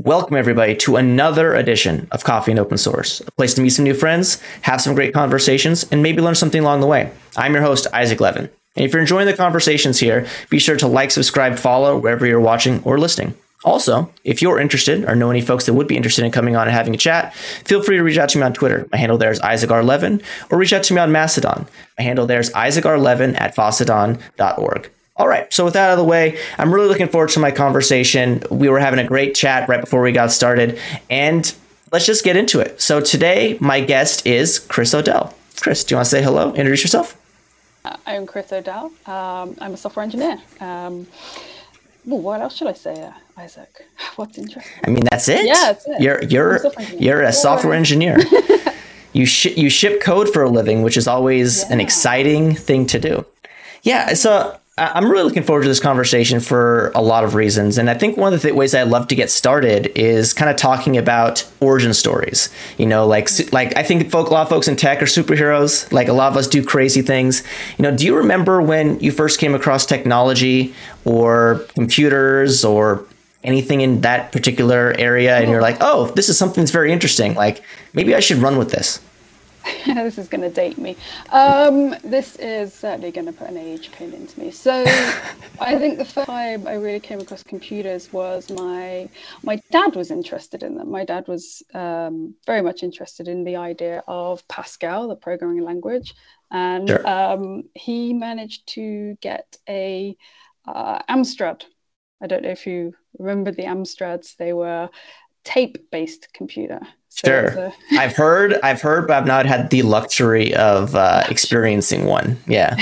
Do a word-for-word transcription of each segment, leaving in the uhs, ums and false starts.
Welcome, everybody, to another edition of Coffee and Open Source, a place to meet some new friends, have some great conversations, and maybe learn something along the way. I'm your host, Isaac Levin. And if you're enjoying the conversations here, be sure to like, subscribe, follow wherever you're watching or listening. Also, if you're interested or know any folks that would be interested in coming on and having a chat, feel free to reach out to me on Twitter. My handle there is Isaac R. Levin, or reach out to me on Mastodon. My handle there is Isaac R. Levin at fossidon dot org. All right, so with that out of the way, I'm really looking forward to my conversation. We were having a great chat right before we got started, and let's just get into it. So today, my guest is Chris Odell. Chris, do you want to say hello? Introduce yourself. Uh, I'm Chris Odell. Um, I'm a software engineer. Um, well, what else should I say, uh, Isaac? What's interesting? I mean, that's it. Yeah, that's it. You're you're a you're a software engineer. you sh- you ship code for a living, which is always yeah. an exciting thing to do. Yeah, so I'm really looking forward to this conversation for a lot of reasons. And I think one of the th- ways I'd love to get started is kind of talking about origin stories. You know, like, like I think folk, a lot of folks in tech are superheroes. Like a lot of us do crazy things. You know, do you remember when you first came across technology or computers or anything in that particular area and you're like, oh, this is something that's very interesting. Like maybe I should run with this. This is going to date me. Um, this is certainly going to put an age pin into me. So I think the first time I really came across computers was my my dad was interested in them. My dad was um, very much interested in the idea of Pascal, the programming language. And sure. um, he managed to get a uh, Amstrad. I don't know if you remember the Amstrads. They were tape-based computer. So sure. a... I've heard, I've heard, but I've not had the luxury of uh, experiencing one. Yeah.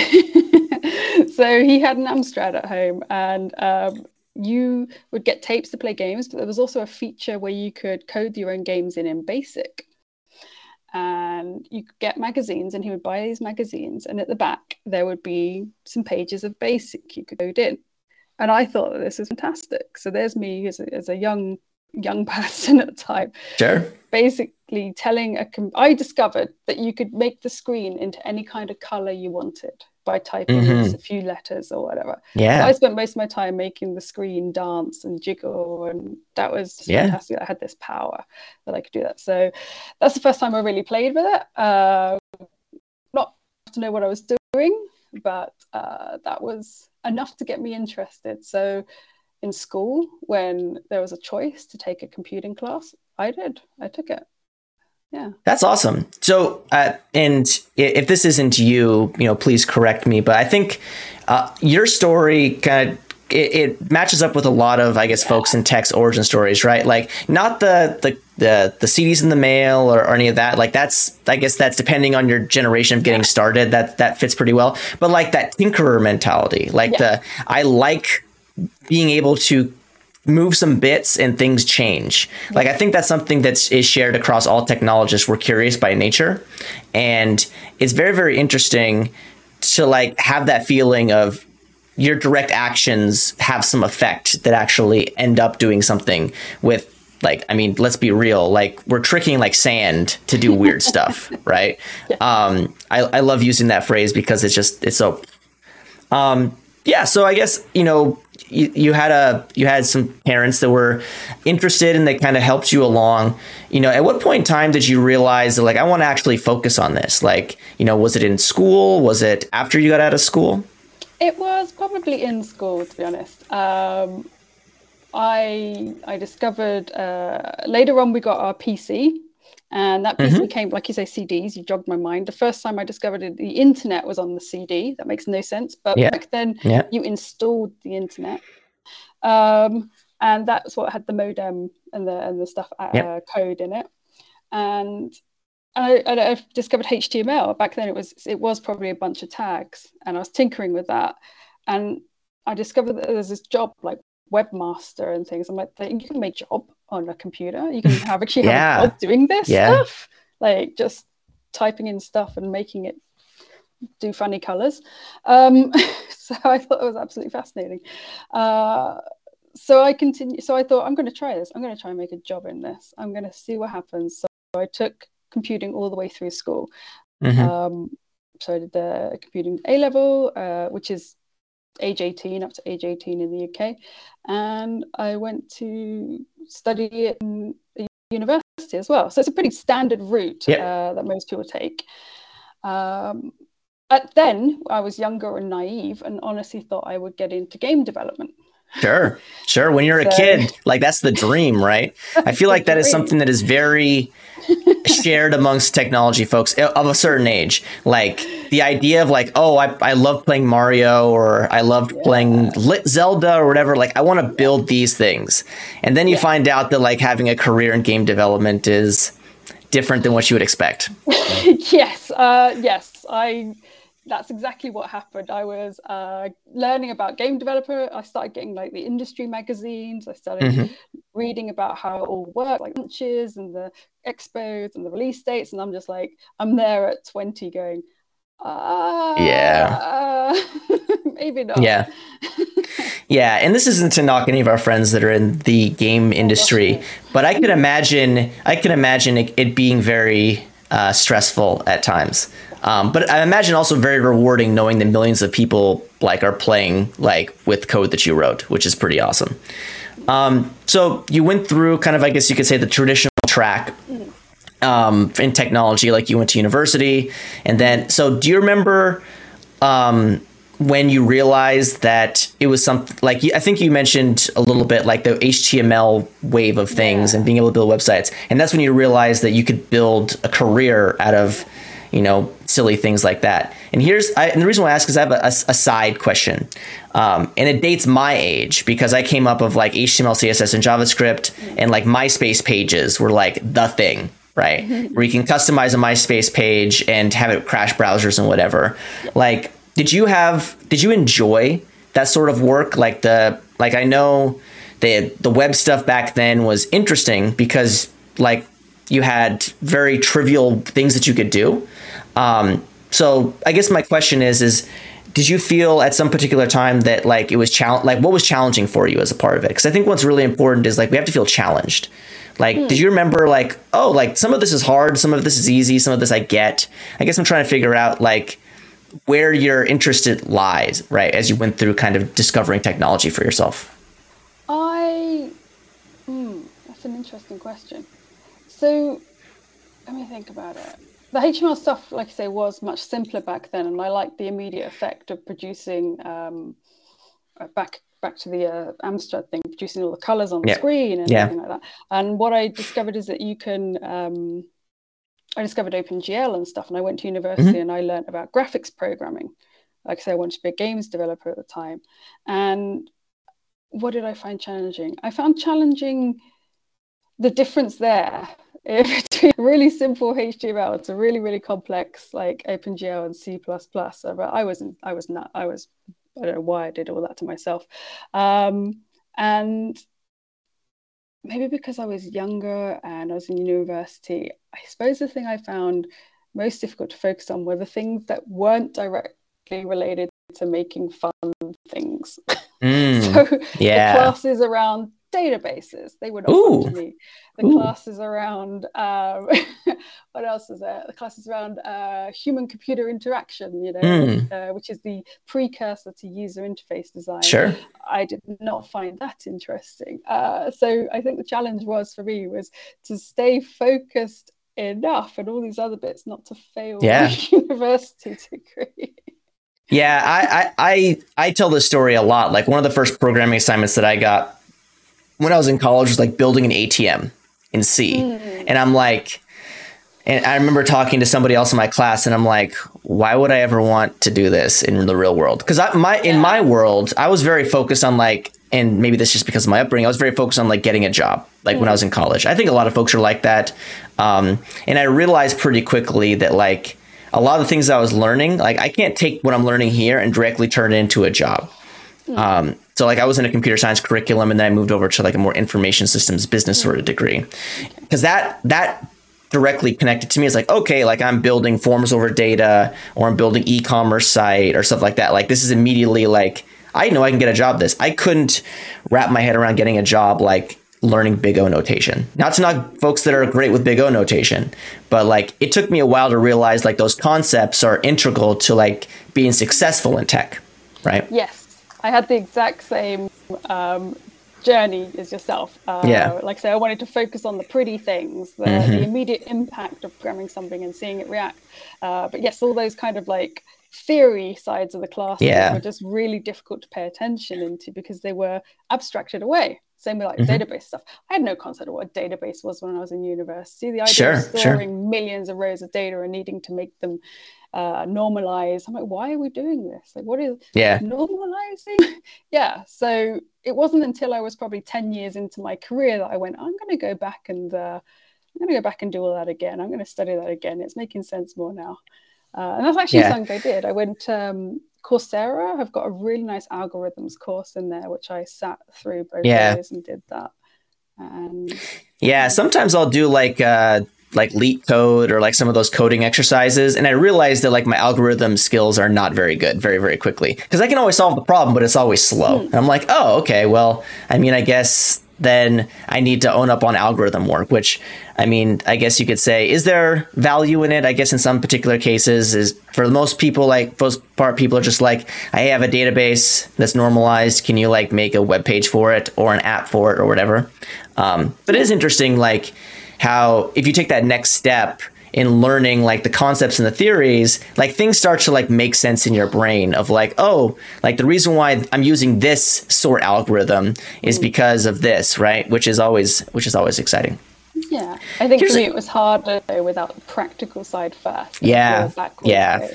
So he had an Amstrad at home, and um, you would get tapes to play games, but there was also a feature where you could code your own games in in BASIC. And you could get magazines, and he would buy these magazines, and at the back there would be some pages of BASIC you could code in. And I thought that this was fantastic. So there's me as a, as a young young person at the time. Sure. Basically telling a com- I discovered that you could make the screen into any kind of color you wanted by typing mm-hmm. a few letters or whatever. Yeah. So I spent most of my time making the screen dance and jiggle, and that was just yeah. fantastic. I had this power that I could do that. So that's the first time I really played with it. Uh, not to know what I was doing, but uh, that was enough to get me interested. So in school, when there was a choice to take a computing class, I did. I took it. Yeah. That's awesome. So, uh, and if this isn't you, you know, please correct me. But I think uh, your story kind of it, it matches up with a lot of, I guess, yeah. folks in tech's origin stories, right? Like not the the the, the C Ds in the mail or, or any of that. Like that's, I guess that's depending on your generation of getting yeah. started. That that fits pretty well. But like that tinkerer mentality, like yeah. the I like being able to move some bits and things change. Like, I think that's something that's is shared across all technologists. We're curious by nature. And it's very, very interesting to like have that feeling of your direct actions have some effect that actually end up doing something with like, I mean, let's be real. Like we're tricking like sand to do weird stuff. Right. Yeah. Um, I, I love using that phrase because it's just, it's so, um, yeah. So I guess, you know, You, you had a you had some parents that were interested and they kind of helped you along. You know, at what point in time did you realize that, like, I want to actually focus on this? Like, you know, was it in school? Was it after you got out of school? It was probably in school, to be honest. Um, I I discovered uh, later on we got our P C. And that P C mm-hmm. came, like you say, C Ds. You jogged my mind. The first time I discovered it, the internet was on the C D. That makes no sense. But yeah. back then, yeah. you installed the internet. Um, and that's what had the modem and the and the stuff uh, yep. code in it. And I, I discovered H T M L. Back then, it was it was probably a bunch of tags. And I was tinkering with that. And I discovered that there's this job like webmaster and things. I'm like, you can make a job on a computer. You can have actually have yeah. a job doing this yeah. stuff, like just typing in stuff and making it do funny colors. Um, so I thought it was absolutely fascinating. Uh, so I continued. So I thought, I'm going to try this. I'm going to try and make a job in this. I'm going to see what happens. So I took computing all the way through school. Mm-hmm. Um, so I did the computing A level, uh, which is age eighteen, up to age eighteen in the U K. And I went to study it in a university as well. So it's a pretty standard route yep. uh, that most people take. Um, but then I was younger and naive and honestly thought I would get into game development. Sure, sure. When you're so, a kid, like that's the dream, right? I feel like that is something that is very shared amongst technology folks of a certain age. Like the idea of like, oh, I, I love playing Mario, or I loved yeah. playing Zelda or whatever. Like I want to build these things. And then you yeah. find out that like having a career in game development is different than what you would expect. yes, uh, yes. I... That's exactly what happened. I was uh, learning about game developer. I started getting like the industry magazines. I started mm-hmm. reading about how it all worked, like launches and the expos and the release dates. And I'm just like, I'm there at twenty going, uh, yeah, uh, maybe not. Yeah. Yeah. And this isn't to knock any of our friends that are in the game industry, oh, but I could imagine, I can imagine it, it being very uh, stressful at times. Um, but I imagine also very rewarding knowing that millions of people like are playing like with code that you wrote, which is pretty awesome. Um, so you went through kind of, I guess you could say, the traditional track um, in technology, like you went to university. And then, so do you remember um, when you realized that it was something like, I think you mentioned a little bit like the H T M L wave of things yeah. and being able to build websites. And that's when you realized that you could build a career out of, you know, silly things like that. And here's, I, and the reason why I ask is I have a, a, a side question. Um, and it dates my age because I came up of like H T M L, C S S, and JavaScript, and like MySpace pages were like the thing, right? Mm-hmm. Where you can customize a MySpace page and have it crash browsers and whatever. Yeah. Like, did you have, did you enjoy that sort of work? Like the, like I know the, the web stuff back then was interesting because like you had very trivial things that you could do. Um, so I guess my question is, is did you feel at some particular time that like it was challenge, like what was challenging for you as a part of it? Because I think what's really important is like we have to feel challenged. Like, hmm. did you remember like, oh, like some of this is hard, some of this is easy, some of this I get. I guess I'm trying to figure out like where your interest lies, right, as you went through kind of discovering technology for yourself. I, hmm, that's an interesting question. So let me think about it. The H T M L stuff, like I say, was much simpler back then, and I liked the immediate effect of producing um, back back to the uh, Amstrad thing, producing all the colors on the yeah. screen and yeah. everything like that. And what I discovered is that you can. Um, I discovered OpenGL and stuff, and I went to university mm-hmm. and I learned about graphics programming. Like I say, I wanted to be a games developer at the time. And what did I find challenging? I found challenging the difference there between really simple H T M L to really, really complex like OpenGL and C plus plus. But I wasn't, I was not, I was, I don't know why I did all that to myself. Um, and maybe because I was younger and I was in university, I suppose the thing I found most difficult to focus on were the things that weren't directly related to making fun things. Mm, so yeah. the classes around databases, they were not Ooh. fun to me. The Ooh. classes around um what else is there? The classes around uh human computer interaction, you know, mm. uh, which is the precursor to user interface design. Sure. I did not find that interesting. Uh so I think the challenge was for me was to stay focused enough and all these other bits not to fail yeah. my university degree. Yeah, I, I I I tell this story a lot. Like one of the first programming assignments that I got when I was in college was like building an A T M in C. Mm. And I'm like, and I remember talking to somebody else in my class and I'm like, why would I ever want to do this in the real world? Because I my yeah. in my world, I was very focused on like, and maybe this is just because of my upbringing, I was very focused on like getting a job, like mm. when I was in college. I think a lot of folks are like that. Um, and I realized pretty quickly that like a lot of the things that I was learning, like I can't take what I'm learning here and directly turn it into a job. Mm. Um, so like I was in a computer science curriculum and then I moved over to like a more information systems business mm. sort of degree. Because that that directly connected to me is like, okay, like I'm building forms over data or I'm building e-commerce site or stuff like that. Like this is immediately like, I know I can get a job this. I couldn't wrap my head around getting a job like learning Big O notation. Not to knock folks that are great with Big O notation, but like it took me a while to realize like those concepts are integral to like being successful in tech, right? Yes. I had the exact same um, journey as yourself. Uh, Yeah. Like I say, I wanted to focus on the pretty things, the, Mm-hmm. the immediate impact of programming something and seeing it react. Uh, but yes, all those kind of like theory sides of the classes Yeah. were just really difficult to pay attention into because they were abstracted away. Same with like Mm-hmm. database stuff. I had no concept of what a database was when I was in university. The idea Sure, of storing sure. millions of rows of data and needing to make them uh, normalize. I'm like, why are we doing this? Like, what is Yeah. normalizing? Yeah. So it wasn't until I was probably ten years into my career that I went, I'm going to go back and uh, I'm going to go back and do all that again. I'm going to study that again. It's making sense more now. Uh, and that's actually Yeah. something I did. I went um, Coursera. I've got a really nice algorithms course in there, which I sat through both Yeah. days and did that. And Yeah, sometimes I'll do like uh like Leet Code or like some of those coding exercises, and I realize that like my algorithm skills are not very good very very quickly because I can always solve the problem, but it's always slow. Hmm. And I'm like, oh, okay, well, I mean, I guess then I need to own up on algorithm work, which I mean, I guess you could say, is there value in it? I guess in some particular cases is for most people, like most part people are just like, I have a database that's normalized. Can you like make a web page for it or an app for it or whatever? Um, but it is interesting, like how if you take that next step in learning like the concepts and the theories, like things start to like make sense in your brain of like, oh, like the reason why I'm using this sort algorithm is because of this, right? Which is always, which is always exciting. Yeah, I think Here's for me a- it was harder though, without the practical side first. Yeah, Go backwards, yeah. go.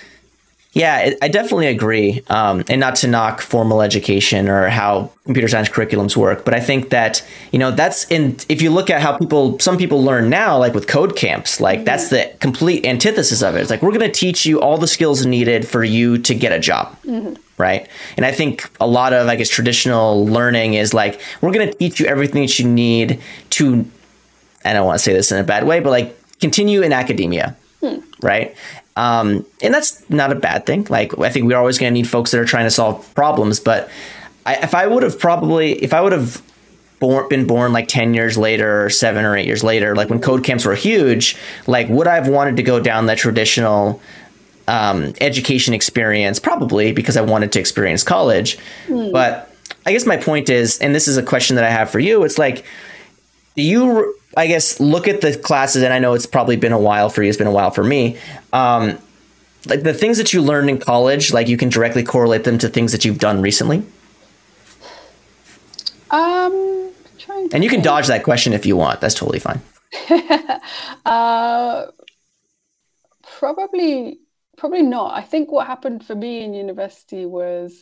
Yeah, it, I definitely agree. Um, and not to knock formal education or how computer science curriculums work, but I think that, you know, that's in, if you look at how people, some people learn now, like with code camps, like that's the complete antithesis of it. It's like, we're going to teach you all the skills needed for you to get a job. Right. And I think a lot of, I guess, traditional learning is like, we're going to teach you everything that you need to, I don't want to say this in a bad way, but like continue in academia. Right. Um, and that's not a bad thing. Like, I think we're always going to need folks that are trying to solve problems. But I, if I would have probably, if I would have born, been born like ten years later or seven or eight years later, like when code camps were huge, like would I have wanted to go down the traditional um, education experience? Probably, because I wanted to experience college. But I guess my point is, and this is a question that I have for you, it's like, do you, I guess, look at the classes, and I know it's probably been a while for you, it's been a while for me. Um, like the things that you learned in college, like you can directly correlate them to things that you've done recently? Um, trying to And you can think. dodge that question if you want. That's totally fine. Uh, probably, probably not. I think what happened for me in university was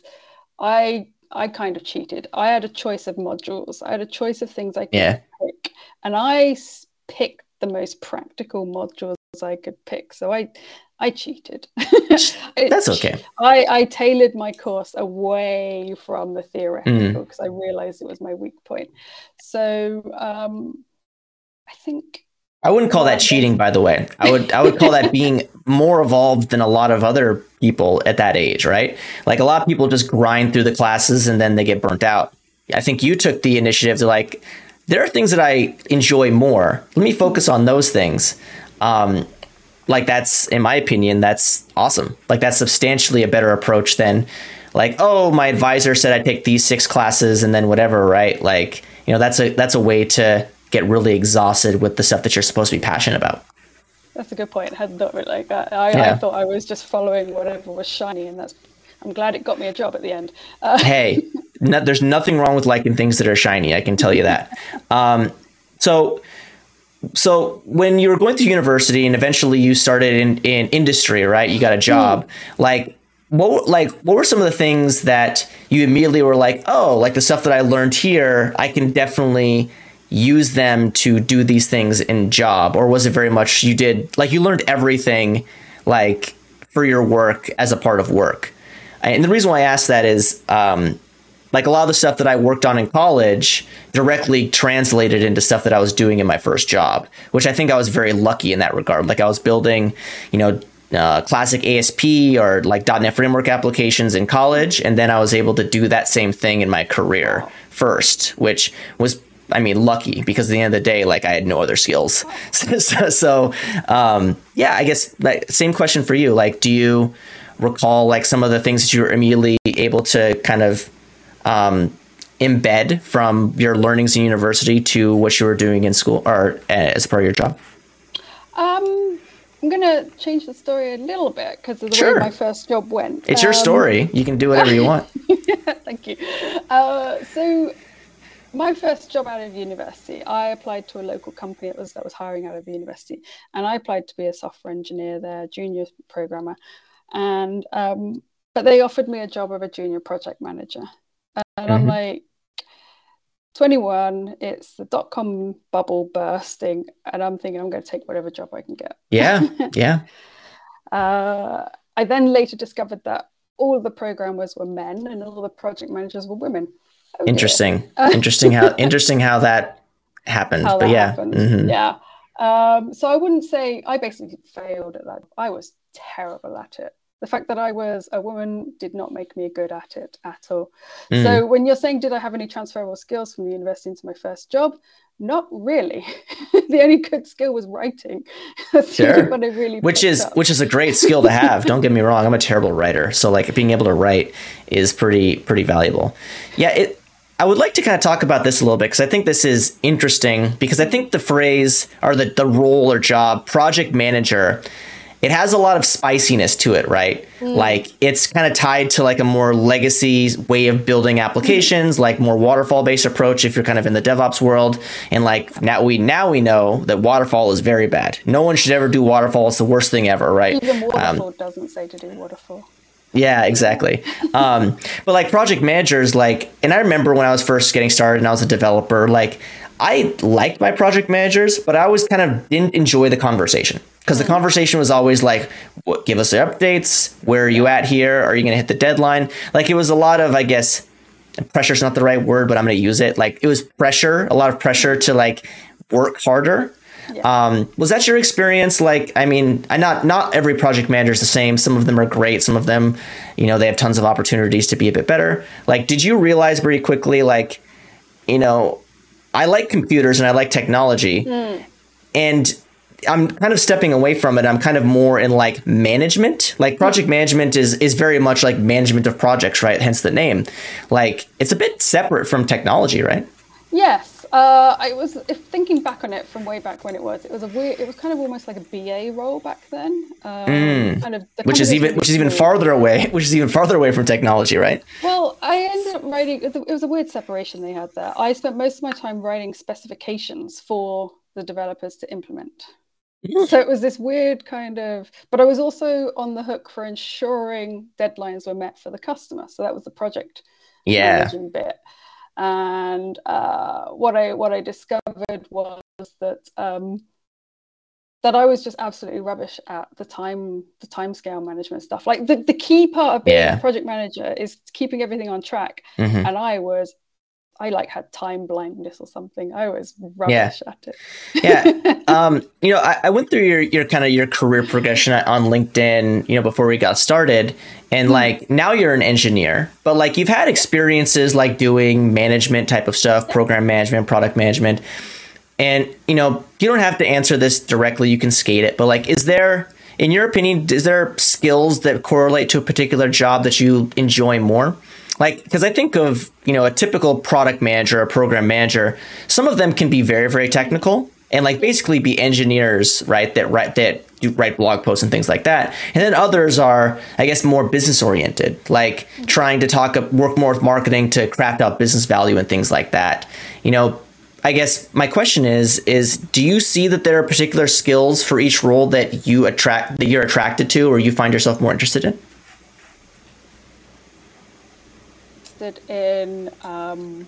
I I kind of cheated. I had a choice of modules. I had a choice of things I could Yeah. pick, and I s- picked the most practical modules I could pick. So I I cheated. It- That's okay. I, I tailored my course away from the theoretical because I realized it was my weak point. So um, I think I wouldn't call that cheating, by the way. I would I would call that being more evolved than a lot of other people at that age, right? Like a lot of people just grind through the classes and then they get burnt out. I think you took the initiative to like, there are things that I enjoy more. Let me focus on those things. Um, like that's, in my opinion, that's awesome. Like that's substantially a better approach than like, oh, my advisor said I'd take these six classes and then whatever, right? Like, you know, that's a that's a way to get really exhausted with the stuff that you're supposed to be passionate about. that's a good point. I hadn't thought of it like that. I, Yeah. I thought I was just following whatever was shiny, and that's. I'm glad it got me a job at the end. Uh, Hey, no, there's nothing wrong with liking things that are shiny. I can tell you that. Um, so, so when you were going through university and eventually you started in, in industry, right? You got a job. Like, what like what were some of the things that you immediately were like, oh, like the stuff that I learned here, I can definitely use them to do these things in job? Or was it very much you did like you learned everything like for your work as a part of work? And the reason why I ask that is um, like a lot of the stuff that I worked on in college directly translated into stuff that I was doing in my first job, which I think I was very lucky in that regard. Like I was building, you know, uh, classic A S P or like dot net framework applications in college. And then I was able to do that same thing in my career first, which was, I mean, lucky because at the end of the day, like I had no other skills. so, so um, yeah, I guess like, same question for you. Like, do you, recall like some of the things that you were immediately able to kind of um, embed from your learnings in university to what you were doing in school or uh, as part of your job? Um, I'm going to change the story a little bit because of the Sure. way my first job went. It's your Um, story. You can do whatever you want. Thank you. Uh, so my first job out of university, I applied to a local company that was that was hiring out of the university, and I applied to be a software engineer there, junior programmer, and um, but they offered me a job of a junior project manager, and I'm Mhm. like, twenty-one, it's the dot-com bubble bursting, and I'm thinking I'm going to take whatever job I can get. Yeah. Yeah. Uh, I then later discovered that all of the programmers were men and all the project managers were women. Oh dear. Interesting. Interesting how interesting how that happened. How but that yeah. happened. Mhm. Yeah. Um, so I wouldn't say I basically failed at that. I was terrible at it. The fact that I was a woman did not make me good at it at all. Mm. So when you're saying, did I have any transferable skills from the university into my first job? Not really. The only good skill was writing. That's the only Sure. one I really Which picked is up. which is a great skill to have. Don't get me wrong. I'm a terrible writer. So like being able to write is pretty pretty valuable. Yeah, it I would like to kind of talk about this a little bit because I think this is interesting because I think the phrase or the, the role or job project manager, it has a lot of spiciness to it, right? Mm. Like it's kind of tied to like a more legacy way of building applications, mm. like more waterfall based approach if you're kind of in the DevOps world. And like now we now we know that waterfall is very bad. No one should ever do waterfall. It's the worst thing ever, right? Even waterfall Um, doesn't say to do waterfall. Yeah, exactly. Um, but like project managers, like, and I remember when I was first getting started and I was a developer, like I liked my project managers, but I always kind of didn't enjoy the conversation because the conversation was always like, what, give us the updates. Where are you at here? Are you going to hit the deadline? Like it was a lot of, I guess, pressure's not the right word, but I'm going to use it. Like it was pressure, a lot of pressure to like work harder. Yeah. Um, was that your experience? Like, I mean, I not not every project manager is the same. Some of them are great. Some of them, you know, they have tons of opportunities to be a bit better. Like, did you realize very quickly, like, you know, I like computers and I like technology, mm. and I'm kind of stepping away from it. I'm kind of more in like management. Like project management is is very much like management of projects, right? Hence the name. Like, it's a bit separate from technology, right? Yes. Uh, I was if thinking back on it from way back when it was, it was a weird, it was kind of almost like a B A role back then. Um, mm. kind of the which is even which is even farther away, which is even farther away from technology, right? Well, I ended up writing. It was a weird separation they had there. I spent most of my time writing specifications for the developers to implement. Mm. So it was this weird kind of, but I was also on the hook for ensuring deadlines were met for the customer. So that was the project yeah. managing bit. And uh, what I what I discovered was that um, that I was just absolutely rubbish at the time the timescale management stuff. Like the, the key part of being yeah. a project manager is keeping everything on track. Mm-hmm. And I was I like had time blindness or something. I was rubbish yeah. at it. yeah. Um, you know, I, I went through your your kind of your career progression on LinkedIn, you know, before we got started. And like now you're an engineer, but like you've had experiences like doing management type of stuff, program management, product management. And, you know, you don't have to answer this directly. You can skate it. But like, is there, in your opinion, is there skills that correlate to a particular job that you enjoy more? Like, because I think of, you know, a typical product manager, a program manager, some of them can be very, very technical and like basically be engineers, right, that write that do write blog posts and things like that. And then others are, I guess, more business oriented, like trying to talk, work more with marketing to craft out business value and things like that. You know, I guess my question is, is do you see that there are particular skills for each role that you attract, that you're attracted to, or you find yourself more interested in? In, um,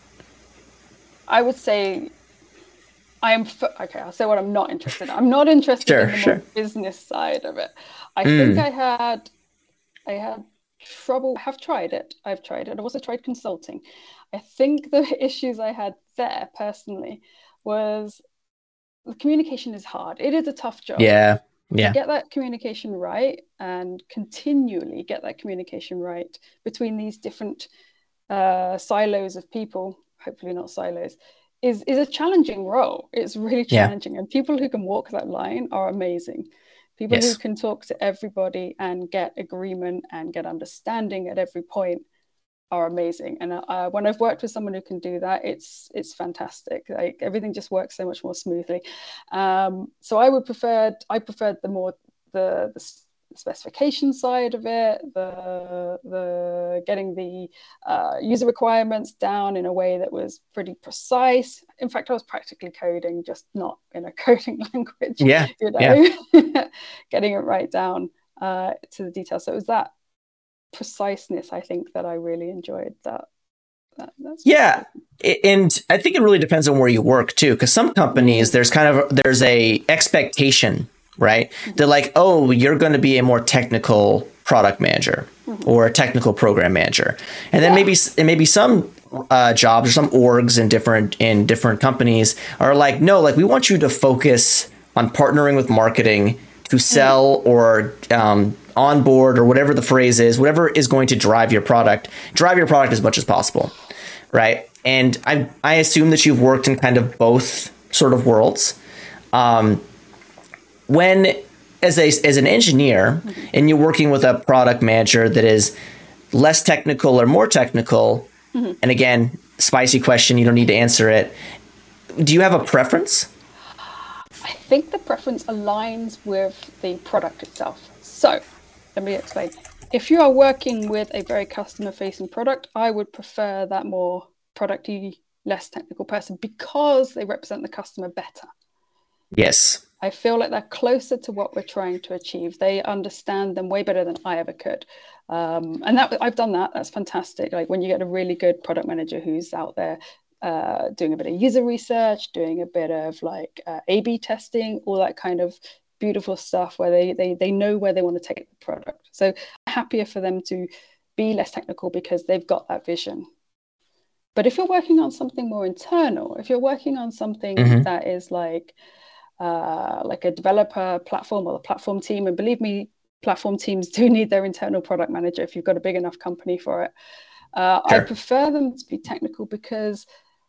I would say, I am f- okay. I'll say what I'm not interested in. I'm not interested sure, in the sure. more business side of it. I mm. think I had, I had trouble. I have tried it. I've tried it. I've also tried consulting. I think the issues I had there personally was the communication is hard. It is a tough job. Yeah. Yeah. To get that communication right and continually get that communication right between these different uh, silos of people, hopefully not silos, is, is a challenging role. It's really challenging. Yeah. And people who can walk that line are amazing. People who Yes. can talk to everybody and get agreement and get understanding at every point are amazing. And uh, when I've worked with someone who can do that, it's it's fantastic. Like everything just works so much more smoothly. Um, so I would prefer I preferred the more the, the specification side of it, the the getting the uh, user requirements down in a way that was pretty precise. In fact, I was practically coding, just not in a coding language. Yeah. You Yeah. know, getting it right down uh, to the details. So it was that preciseness, I think, that I really enjoyed. That, that that's Yeah. And I think it really depends on where you work too, because some companies mm. there's kind of there's a expectation, right? Mm-hmm. They're like, oh, you're going to be a more technical product manager mm-hmm. or a technical program manager, and then yeah. maybe and maybe some uh, jobs or some orgs in different in different companies are like, no, like we want you to focus on partnering with marketing to sell mm. or um, onboard or whatever the phrase is, whatever is going to drive your product, drive your product as much as possible, right? And I I assume that you've worked in kind of both sort of worlds. Um, when as a as an engineer mm-hmm. and you're working with a product manager that is less technical or more technical, mm-hmm. and again, spicy question, you don't need to answer it. Do you have a preference? I think the preference aligns with the product itself. So let me explain. If you are working with a very customer-facing product, I would prefer that more producty, less technical person because they represent the customer better. Yes. I feel like they're closer to what we're trying to achieve. They understand them way better than I ever could. Um, and that I've done that. That's fantastic. Like when you get a really good product manager who's out there uh, doing a bit of user research, doing a bit of like uh, A B testing, all that kind of beautiful stuff where they, they, they know where they want to take the product. So I'm happier for them to be less technical because they've got that vision. But if you're working on something more internal, if you're working on something mm-hmm. that is like, Uh, like a developer platform or a platform team. And believe me, platform teams do need their internal product manager if you've got a big enough company for it. Uh, sure. I prefer them to be technical because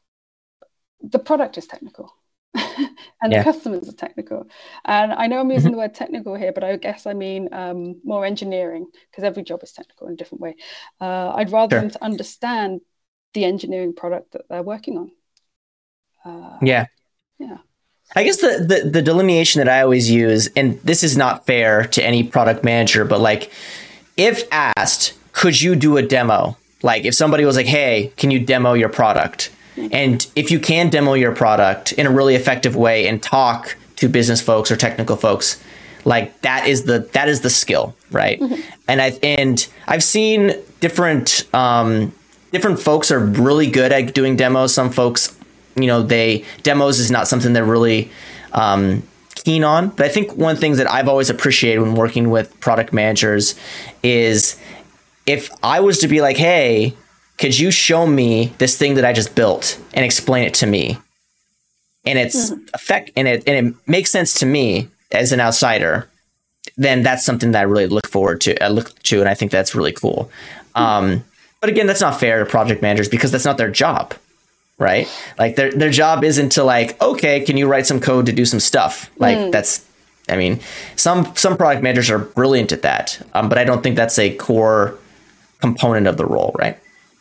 the product is technical and yeah. the customers are technical. And I know I'm using mm-hmm. the word technical here, but I guess I mean um, more engineering because every job is technical in a different way. Uh, I'd rather sure. them to understand the engineering product that they're working on. Uh, yeah. Yeah. I guess the, the, the delineation that I always use, and this is not fair to any product manager, but like if asked, could you do a demo? Like if somebody was like, hey, can you demo your product? And if you can demo your product in a really effective way and talk to business folks or technical folks, like that is the that is the skill, right? Mm-hmm. And I and I've seen different um, different folks are really good at doing demos. Some folks, you know, they demos is not something they're really um, keen on. But I think one of the things that I've always appreciated when working with product managers is if I was to be like, hey, could you show me this thing that I just built and explain it to me? And it's mm-hmm. effect and it and it makes sense to me as an outsider, then that's something that I really look forward to. I look to, and I think that's really cool. Mm-hmm. Um, but again, that's not fair to project managers because that's not their job. Right? Like their their job isn't to like, okay, can you write some code to do some stuff? Like mm. that's, I mean, some some product managers are brilliant at that, um, but I don't think that's a core component of the role, right?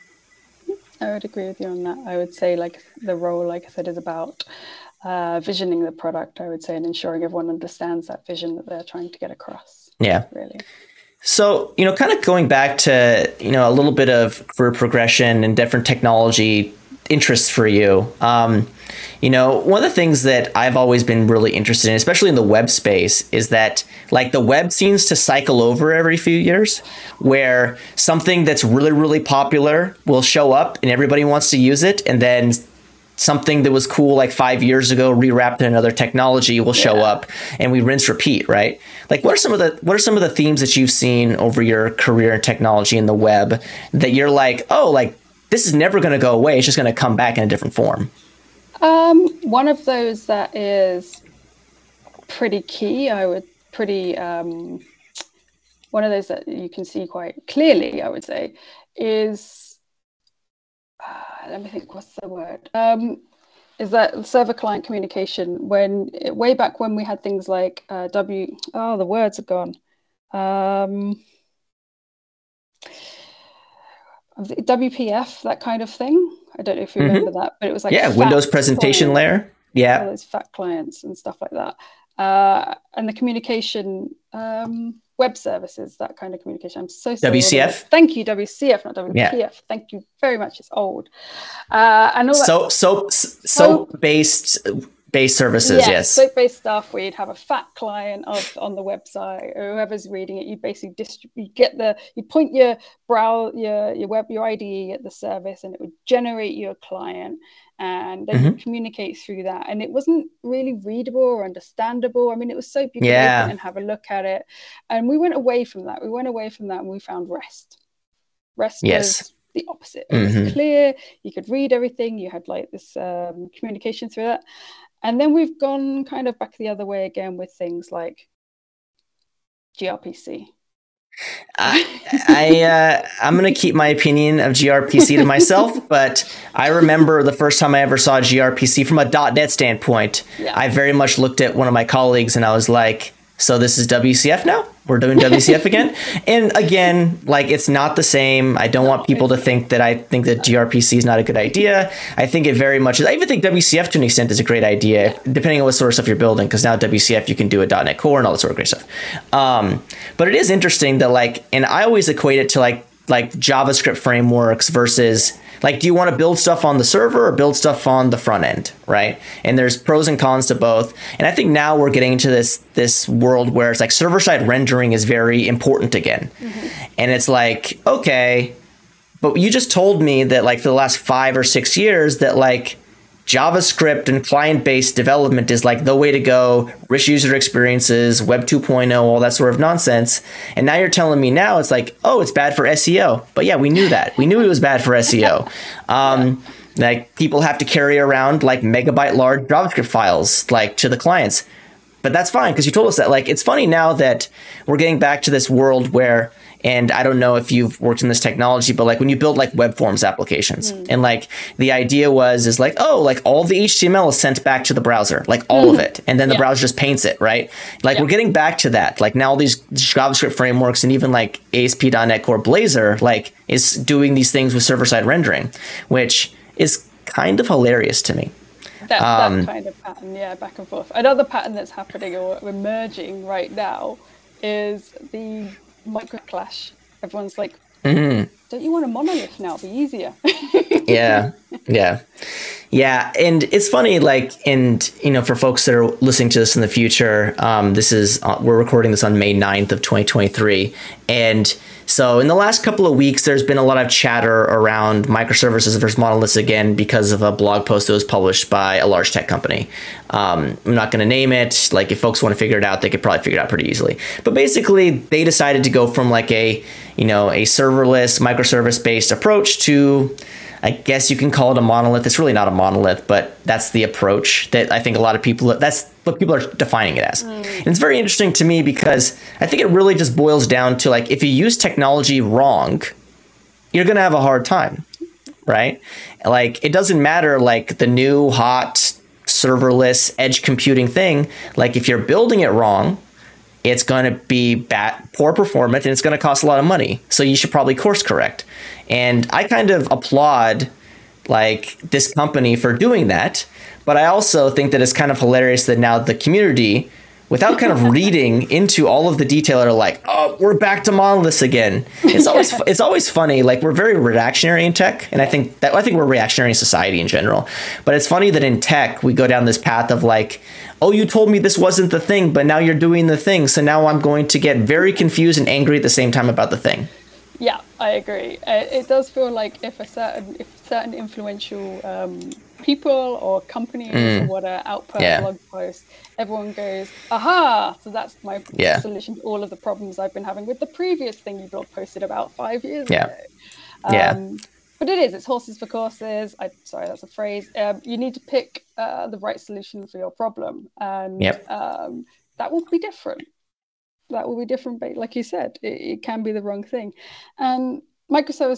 I would agree with you on that. I would say like the role, like I said, is about uh, visioning the product, I would say, and ensuring everyone understands that vision that they're trying to get across. Yeah. Really. So, you know, kind of going back to, you know, a little bit of career progression and different technology interests for you. Um, you know, one of the things that I've always been really interested in, especially in the web space, is that like the web seems to cycle over every few years where something that's really, really popular will show up and everybody wants to use it. And then something that was cool like five years ago, rewrapped in another technology will show yeah. up and we rinse repeat, right? Like what are some of the what are some of the themes that you've seen over your career in technology in the web that you're like, oh, like this is never going to go away. It's just going to come back in a different form. Um, one of those that is pretty key, I would pretty, um, one of those that you can see quite clearly, I would say, is, uh, let me think, what's the word? Um, is that server client communication. When way back when we had things like uh, W, oh, the words are gone. Um, W P F, that kind of thing. I don't know if you Mm-hmm. remember that, but it was like Yeah, fat Windows presentation client, layer. Yeah. all those fat clients and stuff like that. Uh, and the communication, um, web services, that kind of communication. I'm so sorry. W C F. Thank you, W C F, not W P F. Yeah. Thank you very much. It's old. Uh, and all that. So, so, soap based based services. Yeah, yes. soap-based stuff where you'd have a fat client of, on the website, or whoever's reading it, you basically distribute, you get the, you point your brow, your your web, your I D E at the service, and it would generate your client, and then mm-hmm. you communicate through that. And it wasn't really readable or understandable. I mean, it was soap, you could yeah. open it and have a look at it. And we went away from that. We went away from that, and we found REST. REST yes. was the opposite. It mm-hmm. was clear. You could read everything. You had like this um, communication through that. And then we've gone kind of back the other way again with things like G R P C. I, I uh, I'm going to keep my opinion of G R P C to myself, but I remember the first time I ever saw G R P C from a .NET standpoint. Yeah. I very much looked at one of my colleagues and I was like, so this is W C F now? We're doing W C F again? And again, like, it's not the same. I don't want people to think that I think that G R P C is not a good idea. I think it very much is. I even think W C F to an extent is a great idea, depending on what sort of stuff you're building, because now W C F, you can do a .NET Core and all that sort of great stuff. Um, but it is interesting that, like, and I always equate it to like, like JavaScript frameworks versus like, do you want to build stuff on the server or build stuff on the front end, right? And there's pros and cons to both. And I think now we're getting into this this world where it's like server-side rendering is very important again. Mm-hmm. And it's like, okay, but you just told me that like for the last five or six years that like JavaScript and client-based development is like the way to go, rich user experiences, Web two point oh, all that sort of nonsense. And now you're telling me now it's like, oh, it's bad for S E O. But yeah, we knew that. We knew it was bad for S E O. Um, like people have to carry around like megabyte large JavaScript files like to the clients. But that's fine because you told us that. Like, it's funny now that we're getting back to this world where, and I don't know if you've worked in this technology, but like when you build like web forms applications mm. and like the idea was is like, oh, like all the H T M L is sent back to the browser, like all mm-hmm. of it. And then the yeah. browser just paints it, right? Like yeah. we're getting back to that. Like now all these JavaScript frameworks and even like A S P dot NET Core Blazor like is doing these things with server-side rendering, which is kind of hilarious to me. That, um, that kind of pattern, yeah, back and forth. Another pattern that's happening or emerging right now is the micro clash. Everyone's like, mm-hmm. don't you want a monolith now? Be easier. yeah, yeah, yeah. And it's funny, like, and you know, for folks that are listening to this in the future, um, this is uh, we're recording this on May ninth of twenty twenty-three, and so in the last couple of weeks, there's been a lot of chatter around microservices versus monoliths again because of a blog post that was published by a large tech company. Um, I'm not going to name it. Like, if folks want to figure it out, they could probably figure it out pretty easily. But basically, they decided to go from like a, you know, a serverless microservice-based approach to, I guess you can call it a monolith. It's really not a monolith, but that's the approach that I think a lot of people, that's what people are defining it as. Mm. And it's very interesting to me because I think it really just boils down to like, if you use technology wrong, you're going to have a hard time, right? Like, it doesn't matter like the new hot serverless edge computing thing. Like, if you're building it wrong, it's going to be bad, poor performance, and it's going to cost a lot of money. So you should probably course correct. And I kind of applaud like this company for doing that. But I also think that it's kind of hilarious that now the community, without kind of reading into all of the detail, are like, oh, we're back to monoliths again. It's always it's always funny. Like, we're very reactionary in tech. And I think that I think we're reactionary in society in general. But it's funny that in tech, we go down this path of like, oh, you told me this wasn't the thing, but now you're doing the thing. So now I'm going to get very confused and angry at the same time about the thing. Yeah, I agree. Uh, it does feel like if a certain if certain influential um, people or companies mm. or whatever output yeah. a blog post, everyone goes, aha, so that's my yeah. solution to all of the problems I've been having with the previous thing you blog posted about five years yeah. ago. Um, yeah. But it is, it's horses for courses. I sorry, that's a phrase. Um, you need to pick uh, the right solution for your problem. And yep. um, that will be different. That will be different, but like you said, it, it can be the wrong thing. And microservices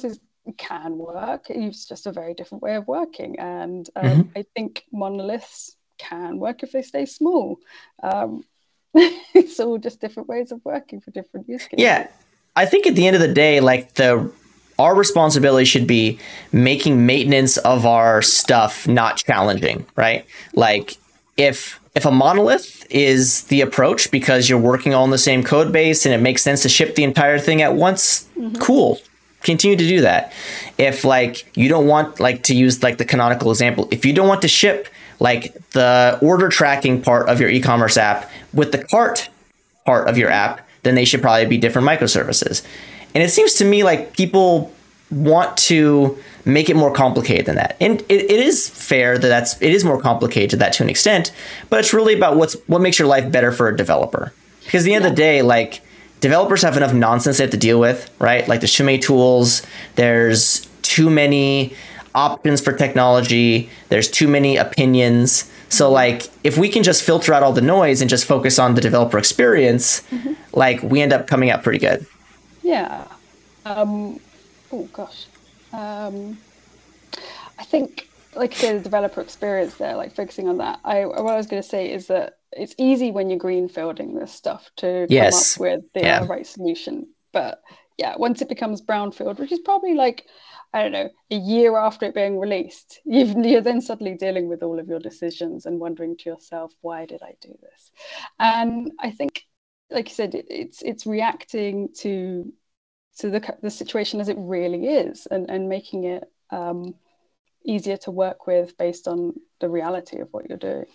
can work. It's just a very different way of working. And um, Mm-hmm. I think monoliths can work if they stay small. Um, it's all just different ways of working for different use cases. Yeah. I think at the end of the day, like the our responsibility should be making maintenance of our stuff not challenging, right? Like if if a monolith is the approach because you're working on the same code base and it makes sense to ship the entire thing at once, mm-hmm. cool. Continue to do that. If like you don't want like to use like the canonical example, if you don't want to ship like the order tracking part of your e-commerce app with the cart part of your app, then they should probably be different microservices. And it seems to me like people want to make it more complicated than that. And it, it is fair that that's it is more complicated to that to an extent, but it's really about what's what makes your life better for a developer. Because at the end yeah. of the day, like developers have enough nonsense they have to deal with, right? Like there's too many tools, there's too many options for technology, there's too many opinions. So like if we can just filter out all the noise and just focus on the developer experience, mm-hmm. like we end up coming out pretty good. Yeah. Um, oh gosh. Um, I think, like you say, the developer experience there, like focusing on that. I what I was going to say is that it's easy when you're greenfielding this stuff to yes. come up with the yeah. uh, right solution. But yeah, once it becomes brownfield, which is probably like, I don't know, a year after it being released, you've, you're then suddenly dealing with all of your decisions and wondering to yourself, why did I do this? And I think, like you said, it, it's it's reacting to to the the situation as it really is, and, and making it um, easier to work with based on the reality of what you're doing.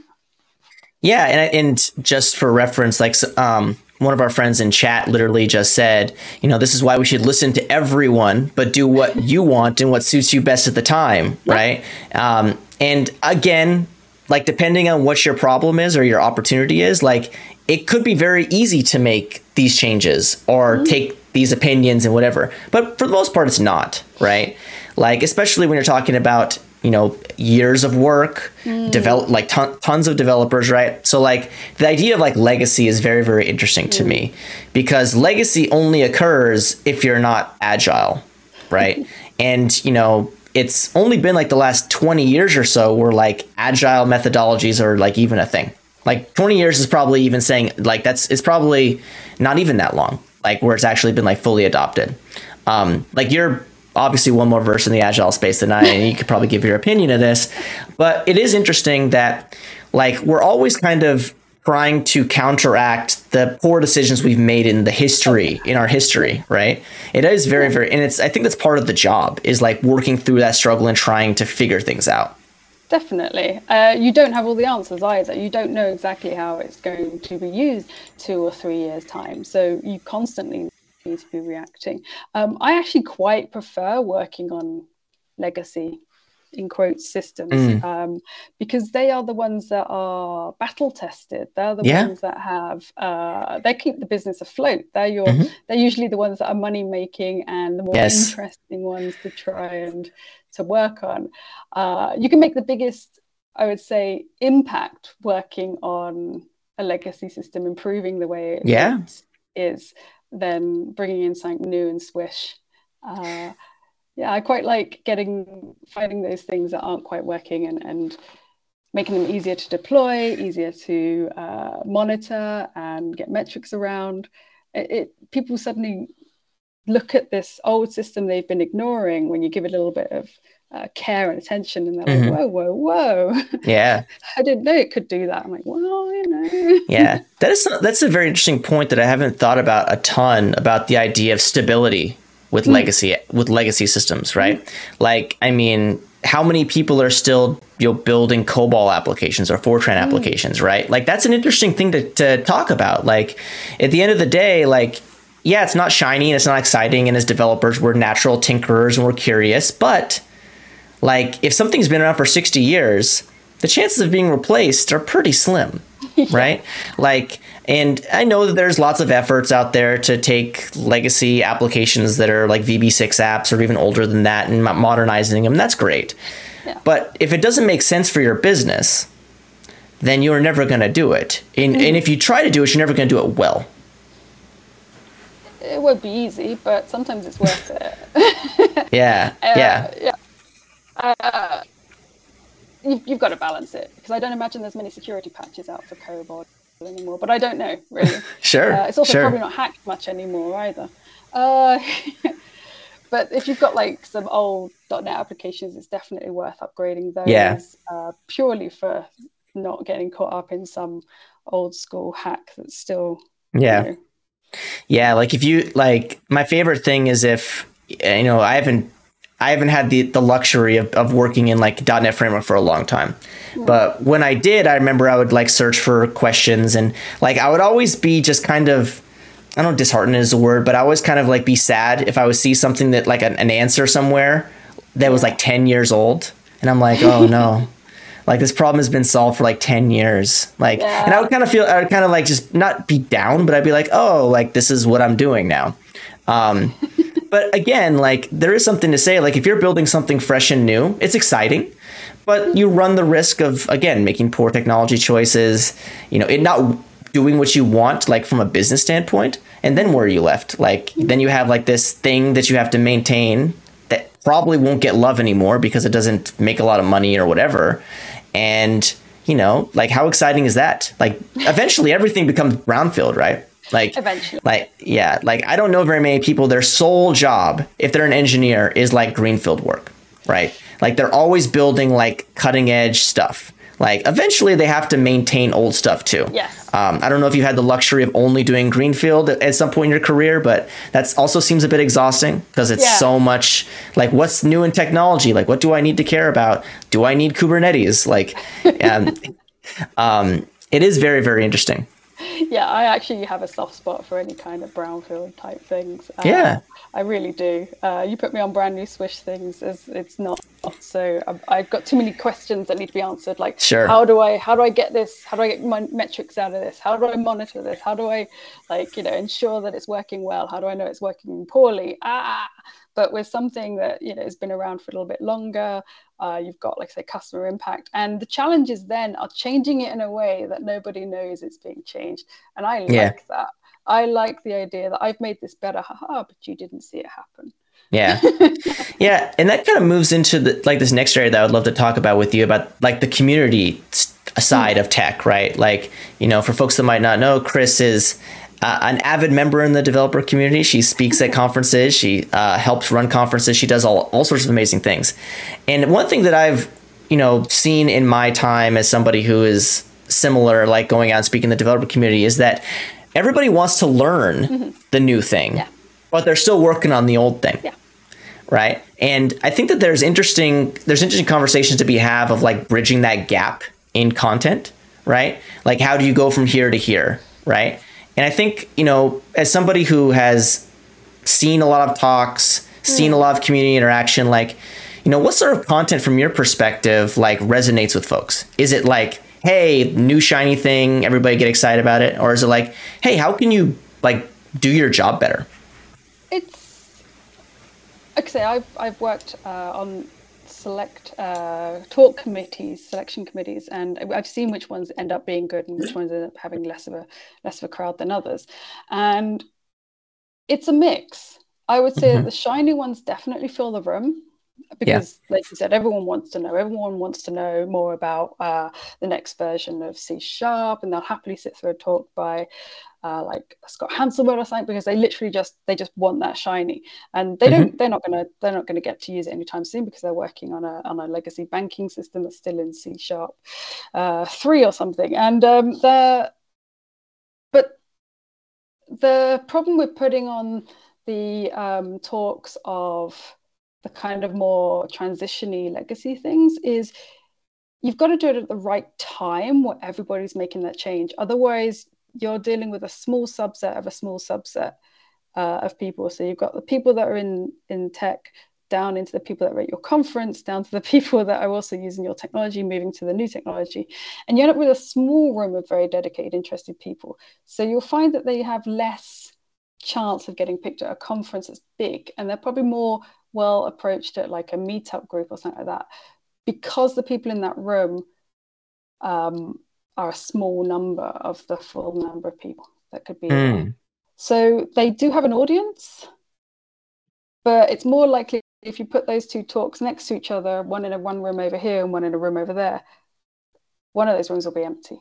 Yeah, and and just for reference, like um, one of our friends in chat literally just said, you know, this is why we should listen to everyone, but do what you want and what suits you best at the time, yeah. right? Um, and again, like depending on what your problem is or your opportunity is, like it could be very easy to make these changes or mm-hmm. take these opinions and whatever, but for the most part, it's not, right? Like especially when you're talking about, you know, years of work, mm. develop like ton- tons of developers, right? So like the idea of like legacy is very, very interesting mm. to me, because legacy only occurs if you're not agile, right? And, you know, it's only been like the last twenty years or so where like agile methodologies are like even a thing. Like twenty years is probably even saying like that's it's probably not even that long, like where it's actually been like fully adopted. Um, like you're obviously one more versed in the agile space than I, and you could probably give your opinion of this, but it is interesting that like we're always kind of trying to counteract the poor decisions we've made in the history, in our history, right? It is very, very, and it's, I think that's part of the job is like working through that struggle and trying to figure things out. Definitely. Uh, you don't have all the answers either. You don't know exactly how it's going to be used two or three years time. So you constantly need to be reacting. Um, I actually quite prefer working on legacy, in quotes, systems, mm. um, because they are the ones that are battle tested. They're the yeah. ones that have uh, they keep the business afloat. They're your mm-hmm. they're usually the ones that are money making and the more yes. interesting ones to try and to work on. Uh, you can make the biggest, I would say, impact working on a legacy system, improving the way it yeah. is, than bringing in something new and swish. Uh, yeah, I quite like getting finding those things that aren't quite working and, and making them easier to deploy, easier to uh, monitor and get metrics around. It, it people suddenly look at this old system they've been ignoring when you give it a little bit of uh, care and attention, and they're mm-hmm. like, whoa, whoa, whoa. Yeah. I didn't know it could do that. I'm like, well, you know. Yeah, that is that's a very interesting point that I haven't thought about a ton, about the idea of stability with mm. legacy with legacy systems, right? Mm. Like, I mean, how many people are still, you know, building COBOL applications or Fortran mm. applications, right? Like, that's an interesting thing to, to talk about. Like, at the end of the day, like, yeah, it's not shiny and it's not exciting. And as developers, we're natural tinkerers and we're curious. But like, if something's been around for sixty years, the chances of being replaced are pretty slim, yeah. right? Like, and I know that there's lots of efforts out there to take legacy applications that are like V B six apps or even older than that and modernizing them. That's great. Yeah. But if it doesn't make sense for your business, then you're never going to do it. And, mm-hmm. and if you try to do it, you're never going to do it well. it won't be easy, but sometimes it's worth it. Yeah, uh, yeah, yeah. Uh, you've, you've got to balance it, because I don't imagine there's many security patches out for COBOL anymore, but I don't know really. sure, Uh, it's also sure. probably not hacked much anymore either. Uh, but if you've got like some old .NET applications, it's definitely worth upgrading Yeah, those, uh, purely for not getting caught up in some old school hack that's still, you yeah, know. yeah. Like if you like, my favorite thing is if you know I haven't I haven't had the the luxury of, of working in like .NET framework for a long time. Hmm. But when I did, I remember I would like search for questions and like I would always be just kind of, I don't know, disheartened is a word, but I always kind of like be sad if I would see something that like an, an answer somewhere that was like ten years old. And I'm like, oh no, like this problem has been solved for like ten years. Like, Yeah. and I would kind of feel, I would kind of like just not be down, but I'd be like, oh, like this is what I'm doing now. Um, but again, like there is something to say, like if you're building something fresh and new, it's exciting, but you run the risk of, again, making poor technology choices, you know, it not doing what you want, like from a business standpoint. And then where are you left? Like, then you have like this thing that you have to maintain that probably won't get love anymore because it doesn't make a lot of money or whatever. And, you know, like how exciting is that? Like eventually everything becomes brownfield, right? Like, Eventually. like, yeah, like I don't know very many people, their sole job, if they're an engineer, is like greenfield work, right? Like they're always building like cutting edge stuff. Like eventually they have to maintain old stuff too. Yes. Um, I don't know if you've had the luxury of only doing greenfield at some point in your career, but that's also seems a bit exhausting because it's Yeah. so much like what's new in technology? Like what do I need to care about? Do I need Kubernetes? Like, um, um, it is very, very interesting. Yeah, I actually have a soft spot for any kind of brownfield type things. Uh, Yeah. I really do. Uh, you put me on brand new Swish things, as it's not. So I've, I've got too many questions that need to be answered. Like, Sure. how do I, how do I get this? How do I get my metrics out of this? How do I monitor this? How do I, like, you know, ensure that it's working well? How do I know it's working poorly? Ah. But with something that, you know, has been around for a little bit longer, uh, you've got, like, say, customer impact. And the challenges then are changing it in a way that nobody knows it's being changed. And I Yeah. like that. I like the idea that I've made this better, haha, but you didn't see it happen. Yeah. Yeah. And that kind of moves into the, like this next area that I would love to talk about with you about like the community side of tech, right? Like, you know, for folks that might not know, Chris is uh, an avid member in the developer community. She speaks at conferences. She uh, helps run conferences. She does all, all sorts of amazing things. And one thing that I've, you know, seen in my time as somebody who is similar, like going out and speaking in the developer community, is that everybody wants to learn mm-hmm. the new thing, yeah. but they're still working on the old thing. Yeah. Right. And I think that there's interesting, there's interesting conversations to be have of like bridging that gap in content, right? Like, how do you go from here to here? Right. And I think, you know, as somebody who has seen a lot of talks, seen mm. a lot of community interaction, like, you know, what sort of content from your perspective, like resonates with folks? Is it like, hey, new shiny thing, everybody get excited about it? Or is it like, hey, how can you like do your job better? It's, like I say, I've, I've worked uh, on select uh, talk committees, selection committees, and I've seen which ones end up being good and which ones end up having less of a less of a crowd than others. And it's a mix. I would say mm-hmm. that the shiny ones definitely fill the room. Because, yeah. like you said, everyone wants to know. Everyone wants to know more about uh, the next version of C Sharp, and they'll happily sit through a talk by, uh, like Scott Hanselman or something, because they literally just they just want that shiny, and they mm-hmm. don't. They're not gonna. They're not gonna get to use it anytime soon because they're working on a on a legacy banking system that's still in C Sharp uh, three or something. And um, the but the problem with putting on the um, talks of the kind of more transition-y legacy things is you've got to do it at the right time where everybody's making that change. Otherwise, you're dealing with a small subset of a small subset uh, of people. So you've got the people that are in, in tech down into the people that are at your conference, down to the people that are also using your technology, moving to the new technology. And you end up with a small room of very dedicated, interested people. So you'll find that they have less chance of getting picked at a conference that's big, and they're probably more well approached at like a meetup group or something like that, because the people in that room um, are a small number of the full number of people that could be mm. there. So they do have an audience, but it's more likely if you put those two talks next to each other, one in a one room over here and one in a room over there, one of those rooms will be empty.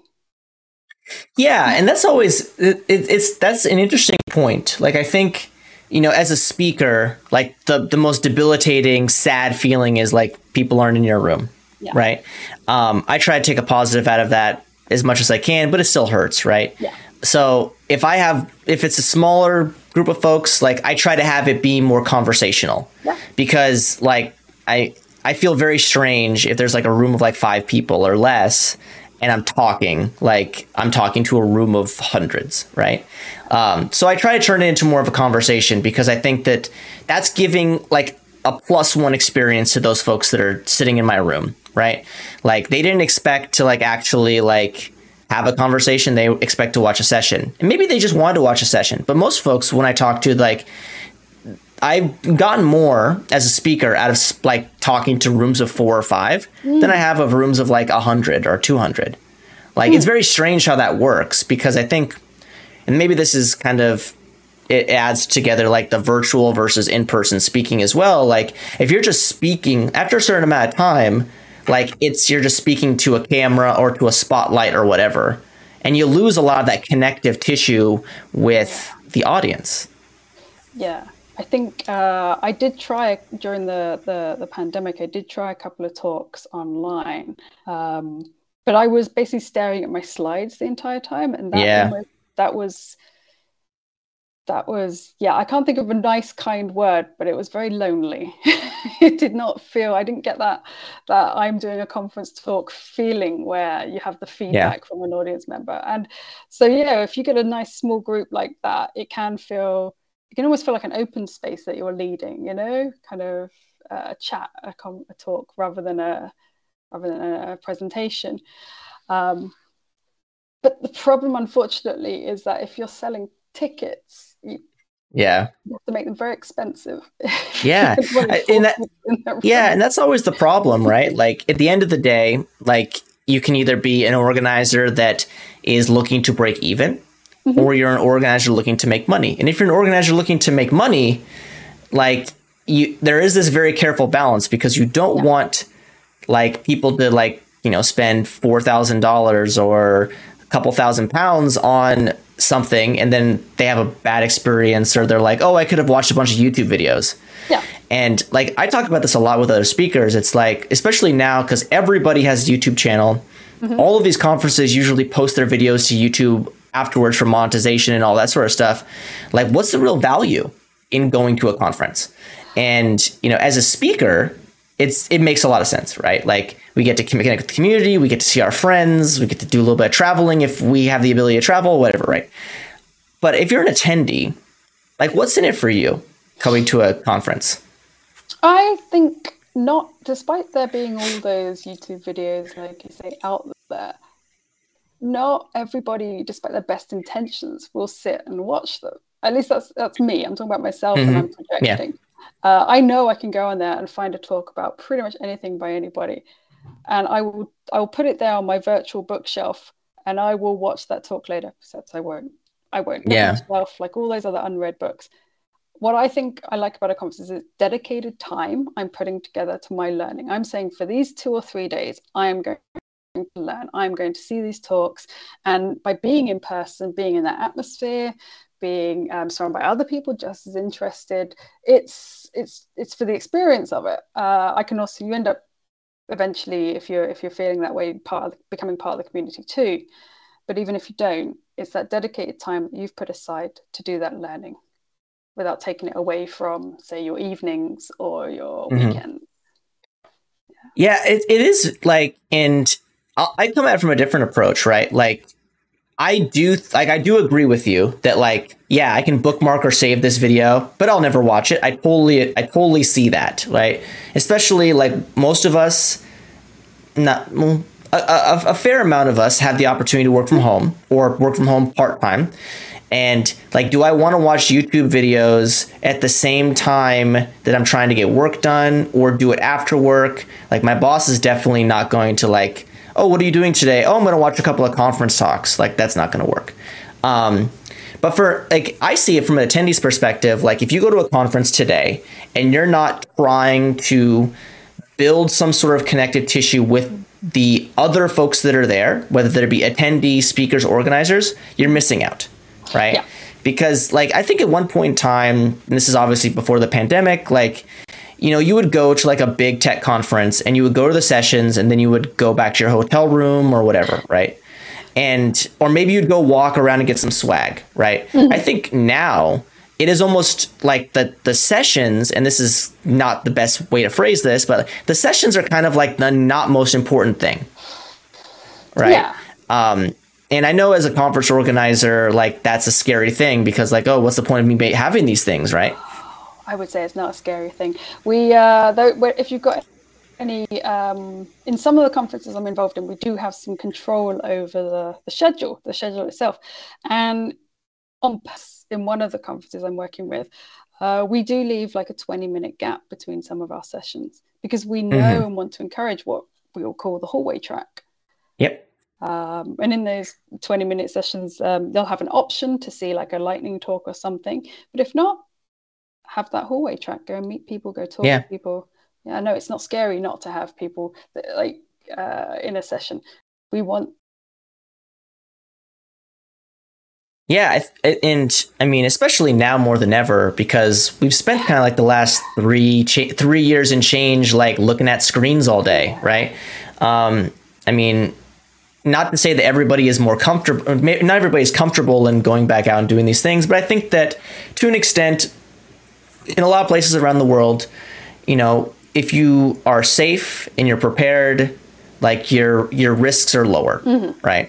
Yeah, and that's always it, it's that's an interesting point. Like I think, you know, as a speaker, like the the most debilitating, sad feeling is like people aren't in your room, yeah. right? Um, I try to take a positive out of that as much as I can, but it still hurts, right? Yeah. So if I have, if it's a smaller group of folks, like I try to have it be more conversational, yeah. because like I I feel very strange if there's like a room of like five people or less, and I'm talking like I'm talking to a room of hundreds, right? Um, so I try to turn it into more of a conversation because I think that that's giving like a plus one experience to those folks that are sitting in my room, right? Like they didn't expect to like actually like have a conversation. They expect to watch a session, and maybe they just wanted to watch a session. But most folks, when I talk to, like, I've gotten more as a speaker out of like talking to rooms of four or five mm. than I have of rooms of like a hundred or two hundred. Like mm. it's very strange how that works, because I think, and maybe this is kind of, it adds together like the virtual versus in-person speaking as well. Like if you're just speaking after a certain amount of time, like it's, you're just speaking to a camera or to a spotlight or whatever, and you lose a lot of that connective tissue with the audience. Yeah. I think uh, I did try during the, the, the pandemic, I did try a couple of talks online, um, but I was basically staring at my slides the entire time. And that, yeah. almost, that was, that was, yeah, I can't think of a nice, kind word, but it was very lonely. It did not feel, I didn't get that, that I'm doing a conference talk feeling where you have the feedback yeah. from an audience member. And so, yeah, if you get a nice small group like that, it can feel, it can almost feel like an open space that you're leading, you know, kind of a chat, a, com- a talk rather than a, rather than a presentation. Um, but the problem, unfortunately, is that if you're selling tickets, you, yeah, you have to make them very expensive. Yeah. and that, yeah. And that's always the problem, right? Like at the end of the day, like you can either be an organizer that is looking to break even, mm-hmm. or you're an organizer looking to make money. And if you're an organizer looking to make money, like you, there is this very careful balance, because you don't yeah. want like people to like, you know, spend four thousand dollars or a couple thousand pounds on something, and then they have a bad experience, or they're like, oh, I could have watched a bunch of YouTube videos. Yeah. And like, I talk about this a lot with other speakers. It's like, especially now, because everybody has a YouTube channel, mm-hmm. all of these conferences usually post their videos to YouTube afterwards for monetization and all that sort of stuff. Like, what's the real value in going to a conference? And, you know, as a speaker, it's, it makes a lot of sense, right? Like we get to connect with the community, we get to see our friends, we get to do a little bit of traveling if we have the ability to travel, whatever, right? But if you're an attendee, like what's in it for you coming to a conference? I think not, despite there being all those YouTube videos, like you say, out there, not everybody, despite their best intentions, will sit and watch them. At least that's that's me. I'm talking about myself, mm-hmm. and I'm projecting. Yeah. Uh, I know I can go on there and find a talk about pretty much anything by anybody, and I will I will put it there on my virtual bookshelf, and I will watch that talk later. Except I won't. I won't. Yeah. Shelf, like all those other unread books. What I think I like about a conference is dedicated time I'm putting together to my learning. I'm saying for these two or three days, I am going to learn. I'm going to see these talks, and by being in person, being in that atmosphere, being um, surrounded by other people just as interested, it's it's it's for the experience of it. Uh, I can also, you end up eventually, if you're if you're feeling that way, part of the, becoming part of the community too. But even if you don't, it's that dedicated time that you've put aside to do that learning, without taking it away from, say, your evenings or your mm-hmm. weekends. Yeah, yeah it, it is like, and I come at it from a different approach, right? Like, I do like I do agree with you that like, yeah, I can bookmark or save this video, but I'll never watch it. I totally I totally see that, right? Especially like most of us, not a, a, a fair amount of us have the opportunity to work from home or work from home part time. And like, do I want to watch YouTube videos at the same time that I'm trying to get work done, or do it after work? Like my boss is definitely not going to like, oh, what are you doing today? Oh, I'm going to watch a couple of conference talks. Like, that's not going to work. Um, But for like, I see it from an attendee's perspective. Like if you go to a conference today and you're not trying to build some sort of connective tissue with the other folks that are there, whether they be attendees, speakers, organizers, you're missing out, right? Yeah. Because like, I think at one point in time, and this is obviously before the pandemic, like, you know, you would go to like a big tech conference and you would go to the sessions and then you would go back to your hotel room or whatever, right? And, or maybe you'd go walk around and get some swag, right? Mm-hmm. I think now it is almost like the, the sessions, and this is not the best way to phrase this, but the sessions are kind of like the not most important thing, right? Yeah. Um, and I know as a conference organizer, like that's a scary thing because like, oh, what's the point of me having these things, right? I would say it's not a scary thing. We, uh, though, if you've got any, um, in some of the conferences I'm involved in, we do have some control over the, the schedule, the schedule itself. And on in one of the conferences I'm working with, uh, we do leave like a twenty minute gap between some of our sessions because we know mm-hmm. and want to encourage what we all call the hallway track. Yep. Um, and in those twenty minute sessions, um, they'll have an option to see like a lightning talk or something. But if not, have that hallway track, go and meet people, go talk yeah. to people. Yeah, I know it's not scary not to have people that, like uh, in a session. We want. Yeah, and I mean, especially now more than ever, because we've spent kind of like the last three cha- three years and change, like looking at screens all day, right? Um, I mean, not to say that everybody is more comfortable, not everybody's comfortable in going back out and doing these things, but I think that to an extent, in a lot of places around the world, you know, if you are safe and you're prepared, like your your risks are lower, mm-hmm. right?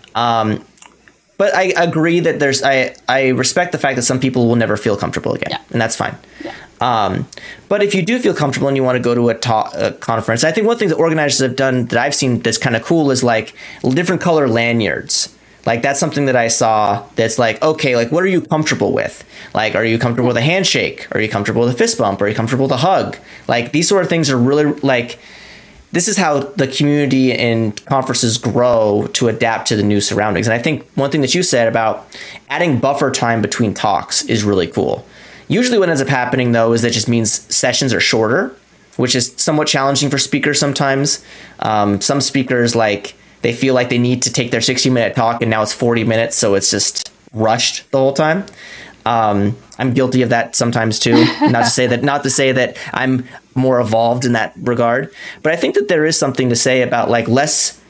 Um, but I agree that there's I I respect the fact that some people will never feel comfortable again, yeah. and that's fine. Yeah. Um, but if you do feel comfortable and you want to go to a, ta- a conference, I think one thing that organizers have done that I've seen that's kind of cool is like different color lanyards. Like that's something that I saw that's like, okay, like what are you comfortable with? Like, are you comfortable with a handshake? Are you comfortable with a fist bump? Are you comfortable with a hug? Like these sort of things are really like, this is how the community and conferences grow to adapt to the new surroundings. And I think one thing that you said about adding buffer time between talks is really cool. Usually what ends up happening though, is that just means sessions are shorter, which is somewhat challenging for speakers sometimes. Um, some speakers like, they feel like they need to take their sixty minute talk and now it's forty minutes. So it's just rushed the whole time. Um, I'm guilty of that sometimes too. Not to say that, not to say that I'm more evolved in that regard, but I think that there is something to say about like less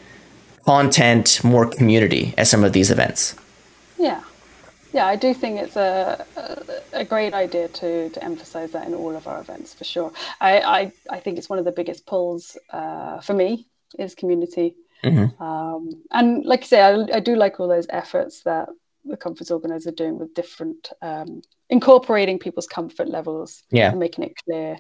content, more community at some of these events. Yeah. Yeah, I do think it's a a, a great idea to to emphasize that in all of our events for sure. I I, I think it's one of the biggest pulls uh, for me is community. Mm-hmm. Um, and like I say, I, I do like all those efforts that the conference organizers are doing with different, um, incorporating people's comfort levels yeah. and making it clear.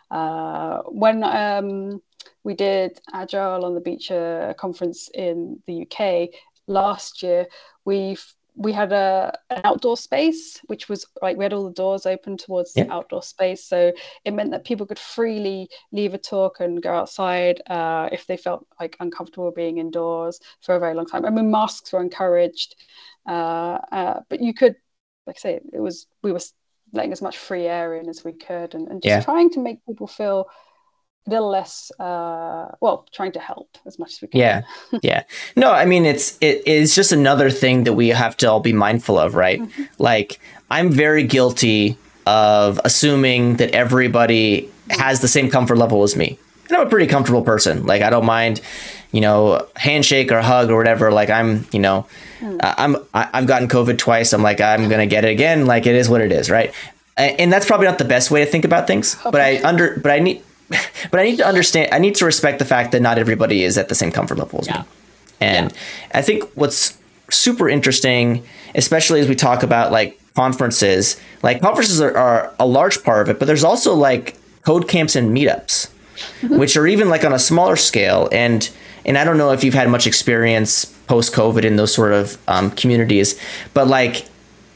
Uh, when um, we did Agile on the Beach, uh, conference in the U K last year, we we had a an outdoor space, which was like we had all the doors open towards yeah. the outdoor space. So it meant that people could freely leave a talk and go outside uh, if they felt like uncomfortable being indoors for a very long time. I mean, masks were encouraged, uh, uh, but you could, like I say, it was we were letting as much free air in as we could, and, and just yeah. trying to make people feel a little less, uh, well, trying to help as much as we can. Yeah. Yeah. No, I mean, it's, it is just another thing that we have to all be mindful of, right? Mm-hmm. Like, I'm very guilty of assuming that everybody has the same comfort level as me. And I'm a pretty comfortable person. Like, I don't mind, you know, handshake or hug or whatever. Like, I'm, you know, mm. I'm, I, I've gotten COVID twice. I'm like, I'm going to get it again. Like, it is what it is. Right. And, and that's probably not the best way to think about things, okay. but I under, but I need, But I need to understand, I need to respect the fact that not everybody is at the same comfort level as yeah. me. And yeah. I think what's super interesting, especially as we talk about like conferences, like conferences are, are a large part of it, but there's also like code camps and meetups, mm-hmm. which are even like on a smaller scale. And and I don't know if you've had much experience post-COVID in those sort of um, communities, but like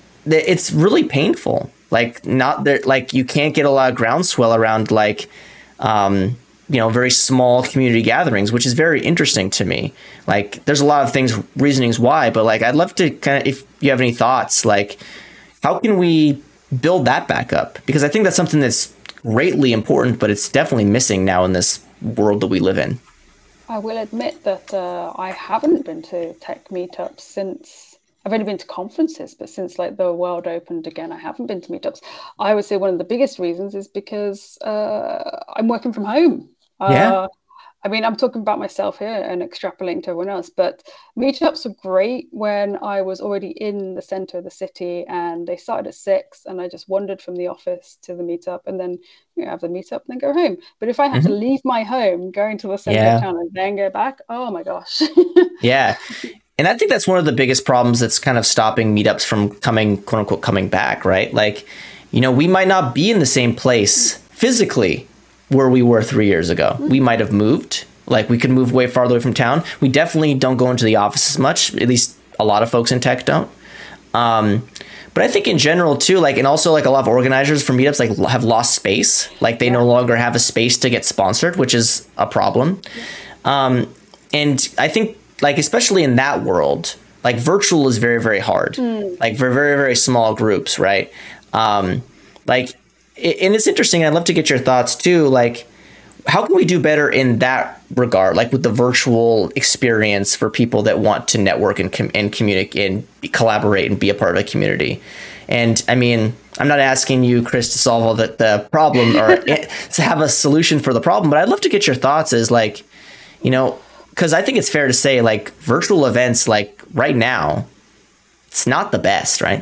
it's really painful. Like not there, like you can't get a lot of groundswell around like, Um, you know, very small community gatherings, which is very interesting to me. Like, there's a lot of things, reasonings why, but like, I'd love to kind of, if you have any thoughts, like, how can we build that back up? Because I think that's something that's greatly important, but it's definitely missing now in this world that we live in. I will admit that uh, I haven't been to tech meetups since. I've only been to conferences, but since like the world opened again, I haven't been to meetups. I would say one of the biggest reasons is because uh, I'm working from home. Yeah. Uh, I mean, I'm talking about myself here and extrapolating to everyone else, but meetups were great when I was already in the center of the city and they started at six and I just wandered from the office to the meetup and then you know, have the meetup and then go home. But if I had mm-hmm. to leave my home, going to the center yeah. of town and then go back, oh my gosh. Yeah. And I think that's one of the biggest problems that's kind of stopping meetups from coming, quote unquote, coming back, right? Like, you know, we might not be in the same place physically where we were three years ago. Mm-hmm. We might have moved, like we could move way farther away from town. We definitely don't go into the office as much. At least a lot of folks in tech don't. Um, but I think in general too, like, and also like a lot of organizers for meetups, like have lost space. Like they yeah. no longer have a space to get sponsored, which is a problem. Um, and I think, like, especially in that world, like virtual is very, very hard, mm. like for very, very small groups. Right. Um, like, and it's interesting. I'd love to get your thoughts too. Like, how can we do better in that regard? Like with the virtual experience for people that want to network and, com- and communicate and collaborate and be a part of a community. And I mean, I'm not asking you, Chris, to solve all the, the problem or to have a solution for the problem, but I'd love to get your thoughts as like, you know, because I think it's fair to say, like, virtual events, like, right now, it's not the best, right?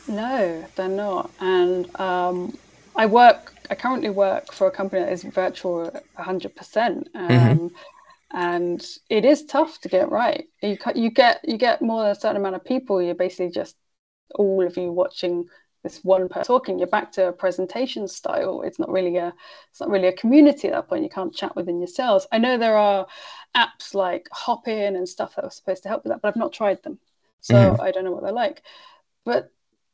No, they're not. And um, I work, I currently work for a company that is virtual one hundred percent. Um, mm-hmm. And it is tough to get right. You, you get you get more than a certain amount of people. You're basically just all of you watching this one person talking. You're back to a presentation style. It's not really a it's not really a community at that point. You can't chat within yourselves. I know there are apps like Hopin and stuff that are supposed to help with that, but I've not tried them, so mm-hmm. I don't know what they're like. But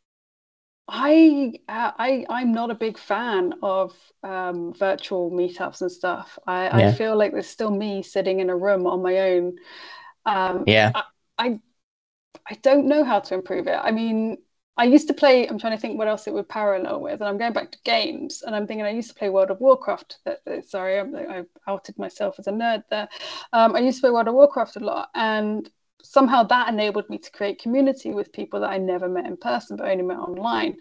I I I'm not a big fan of um, virtual meetups and stuff. I, yeah. I feel like there's still me sitting in a room on my own. Um, yeah. I, I I don't know how to improve it. I mean, I used to play, I'm trying to think what else it would parallel with, and I'm going back to games, and I'm thinking I used to play World of Warcraft. That, that, sorry, I, I outed myself as a nerd there. Um, I used to play World of Warcraft a lot, and somehow that enabled me to create community with people that I never met in person, but only met online.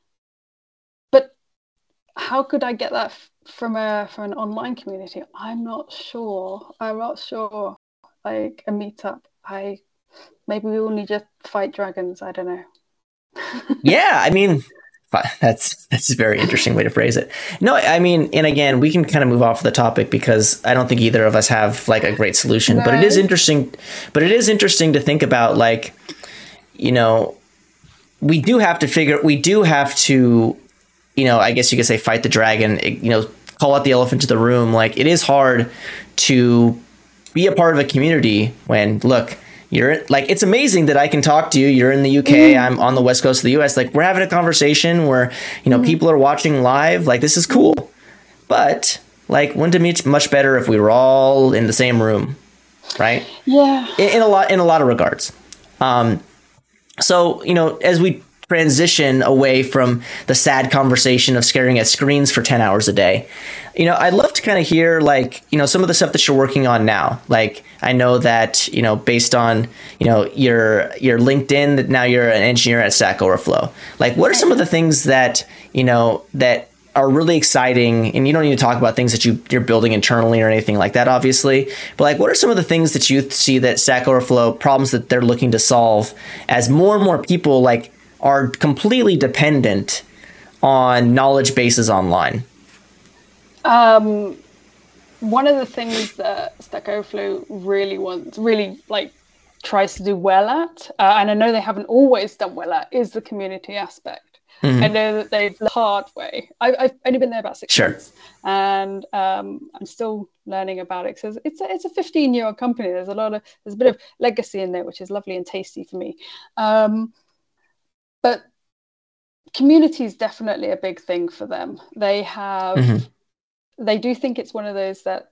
But how could I get that f- from a from an online community? I'm not sure. I'm not sure. Like a meetup, I maybe we all need to fight dragons. I don't know. Yeah, I mean, that's that's a very interesting way to phrase it. No, I mean, and again, we can kind of move off the topic because I don't think either of us have like a great solution. No. But it is interesting. But it is interesting to think about, like, you know, we do have to figure. We do have to, you know, I guess you could say, fight the dragon. You know, call out the elephant to the room. Like, it is hard to be a part of a community when, look. You're like, it's amazing that I can talk to you. You're in the U K. Mm-hmm. I'm on the West Coast of the U S. Like, we're having a conversation where, you know, mm-hmm. people are watching live. Like, this is cool. But like, wouldn't it be much better if we were all in the same room? Right. Yeah. In, in a lot, in a lot of regards. Um, so, you know, as we transition away from the sad conversation of staring at screens for ten hours a day, you know, I'd love to kind of hear, like, you know, some of the stuff that you're working on now. Like, I know that, you know, based on, you know, your your LinkedIn, that now you're an engineer at Stack Overflow. Like, what are some of the things that, you know, that are really exciting? And you don't need to talk about things that you, you're building internally or anything like that, obviously. But like, what are some of the things that you see that Stack Overflow, problems that they're looking to solve as more and more people, like, are completely dependent on knowledge bases online? Um, one of the things that Stack Overflow really wants, really like tries to do well at, uh, and I know they haven't always done well at, is the community aspect. Mm-hmm. I know that they've the hard way. I, I've only been there about six sure. months, and um, I'm still learning about it. Because it's a, it's a fifteen year old company. There's a lot of there's a bit of legacy in there, which is lovely and tasty for me. Um, but community is definitely a big thing for them. They have. Mm-hmm. they do think it's one of those that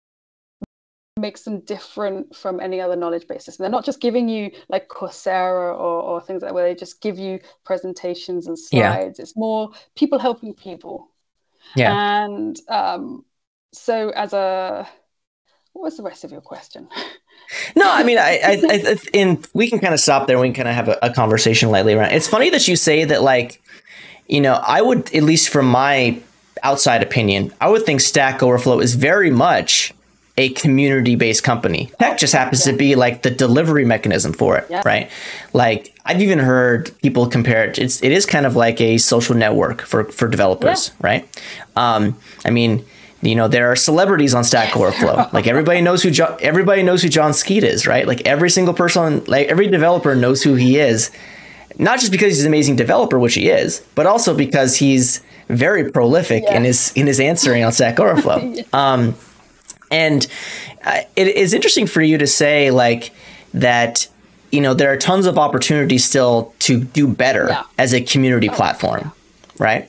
makes them different from any other knowledge base system. They're not just giving you like Coursera or, or things like that, where they just give you presentations and slides. Yeah. It's more people helping people. Yeah. And um, so as a, what was the rest of your question? No, I mean, I, I, I and we can kind of stop there. And we can kind of have a, a conversation lightly around. It's funny that you say that, like, you know, I would, at least from my outside opinion, I would think Stack Overflow is very much a community-based company. Tech just happens yeah. to be like the delivery mechanism for it, yeah. right? Like I've even heard people compare it. It's it is kind of like a social network for for developers, yeah. right? Um, I mean, you know, there are celebrities on Stack Overflow. Like everybody knows who jo- everybody knows who John Skeet is, right? Like every single person, like every developer knows who he is, not just because he's an amazing developer, which he is, but also because he's very prolific yeah. in his in his answering on Stack Overflow. yeah. Um, And uh, it is interesting for you to say like that, you know, there are tons of opportunities still to do better yeah. as a community oh, platform, yeah. right?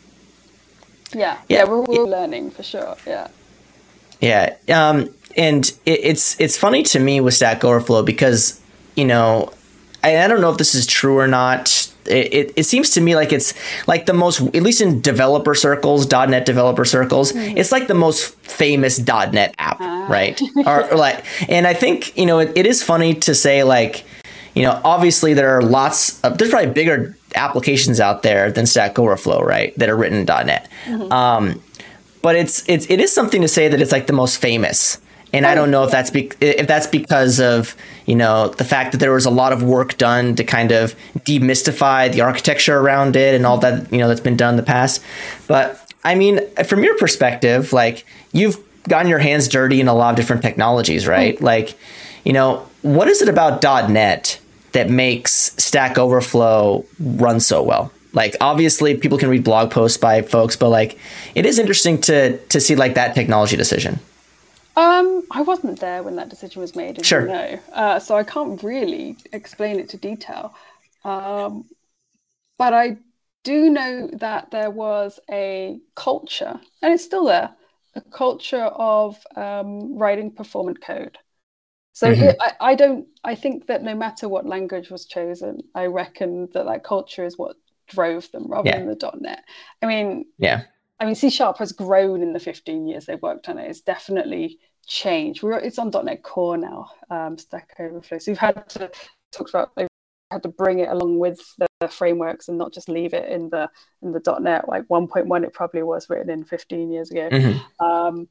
Yeah. yeah. Yeah. We're, we're learning for sure. Yeah. Yeah. Um, and it, it's it's funny to me with Stack Overflow because, you know, I, I don't know if this is true or not. It, it, it seems to me like it's like the most, at least in developer circles, dot net developer circles, mm. it's like the most famous dot net app, uh. right? or, or like, and I think, you know, it, it is funny to say like, you know, obviously there are lots of, there's probably bigger applications out there than Stack Overflow, right? That are written in dot net. Mm-hmm. Um, but it's, it's, it is something to say that it's like the most famous. And I don't know if that's be- if that's because of, you know, the fact that there was a lot of work done to kind of demystify the architecture around it and all that, you know, that's been done in the past. But I mean, from your perspective, like you've gotten your hands dirty in a lot of different technologies, right? Mm-hmm. Like, you know, what is it about dot net that makes Stack Overflow run so well? Like, obviously, people can read blog posts by folks, but like, it is interesting to to see like that technology decision. Um, I wasn't there when that decision was made, as sure. you know, uh, so I can't really explain it to detail. Um, but I do know that there was a culture, and it's still there, a culture of um, writing performant code. So mm-hmm. it, I, I don't. I think that no matter what language was chosen, I reckon that that culture is what drove them, rather yeah. than the dot net. I mean, yeah. I mean, C Sharp has grown in the fifteen years they've worked on it. It's definitely changed. We're, it's on dot net Core now, um, Stack Overflow. So we've had to talk about, they've had to bring it along with the, the frameworks and not just leave it in the in the dot net. Like one point one, it probably was written in fifteen years ago. Mm-hmm. Um,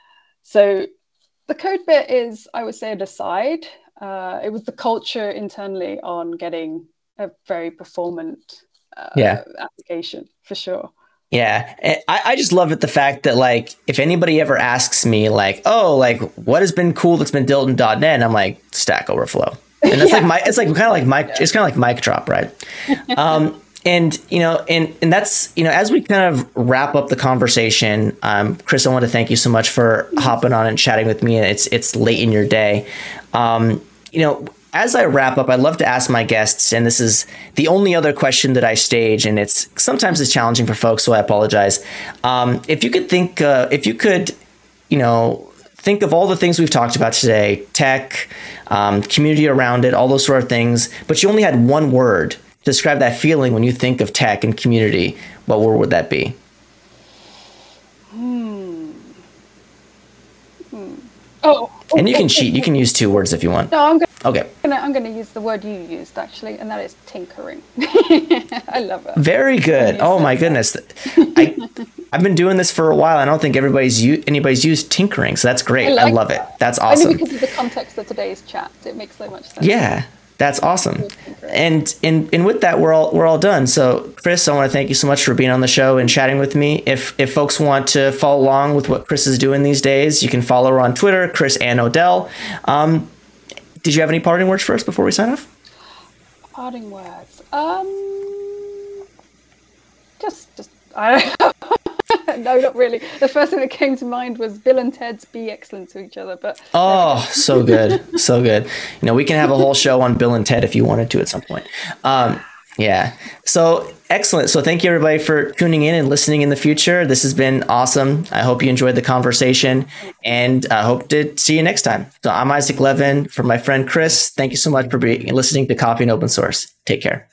so the code bit is, I would say, an aside. Uh, it was the culture internally on getting a very performant uh, yeah. application, for sure. Yeah, I, I just love it, the fact that like if anybody ever asks me like, oh, like what has been cool that's been built in dot net, and I'm like Stack Overflow, and that's yeah. like my it's like kind of like mic yeah. it's kind of like mic drop, right? um, and you know, and and that's, you know, as we kind of wrap up the conversation, um, Chris, I want to thank you so much for hopping on and chatting with me. It's it's late in your day, um, you know. As I wrap up, I'd love to ask my guests, and this is the only other question that I stage, and it's sometimes it's challenging for folks, so I apologize. Um, if you could think, uh, if you could, you know, think of all the things we've talked about today, tech, um, community around it, all those sort of things, but you only had one word to describe that feeling when you think of tech and community, what word would that be? Hmm. Hmm. Oh. And you can cheat. You can use two words if you want. No, I'm going. Okay. I'm going to use the word you used, actually, and that is tinkering. I love it. Very good. Oh my goodness, I, I've been doing this for a while. I don't think everybody's u- anybody's used tinkering, so that's great. I, like I love that. it. That's awesome. Only because of the context of today's chat, it makes so much sense. Yeah, that's awesome. And and and with that, we're all we're all done. So, Chris, I want to thank you so much for being on the show and chatting with me. If if folks want to follow along with what Chris is doing these days, you can follow her on Twitter, Chris Ann Odell. Um, Did you have any parting words for us before we sign off? Parting words. Um, just, just, I don't know. No, not really. The first thing that came to mind was Bill and Ted's be excellent to each other. But oh, so good, so good. You know, we can have a whole show on Bill and Ted if you wanted to at some point. Um, Yeah. So excellent. So thank you everybody for tuning in and listening in the future. This has been awesome. I hope you enjoyed the conversation and I hope to see you next time. So I'm Isaac Levin for my friend Chris. Thank you so much for being, listening to Copy and Open Source. Take care.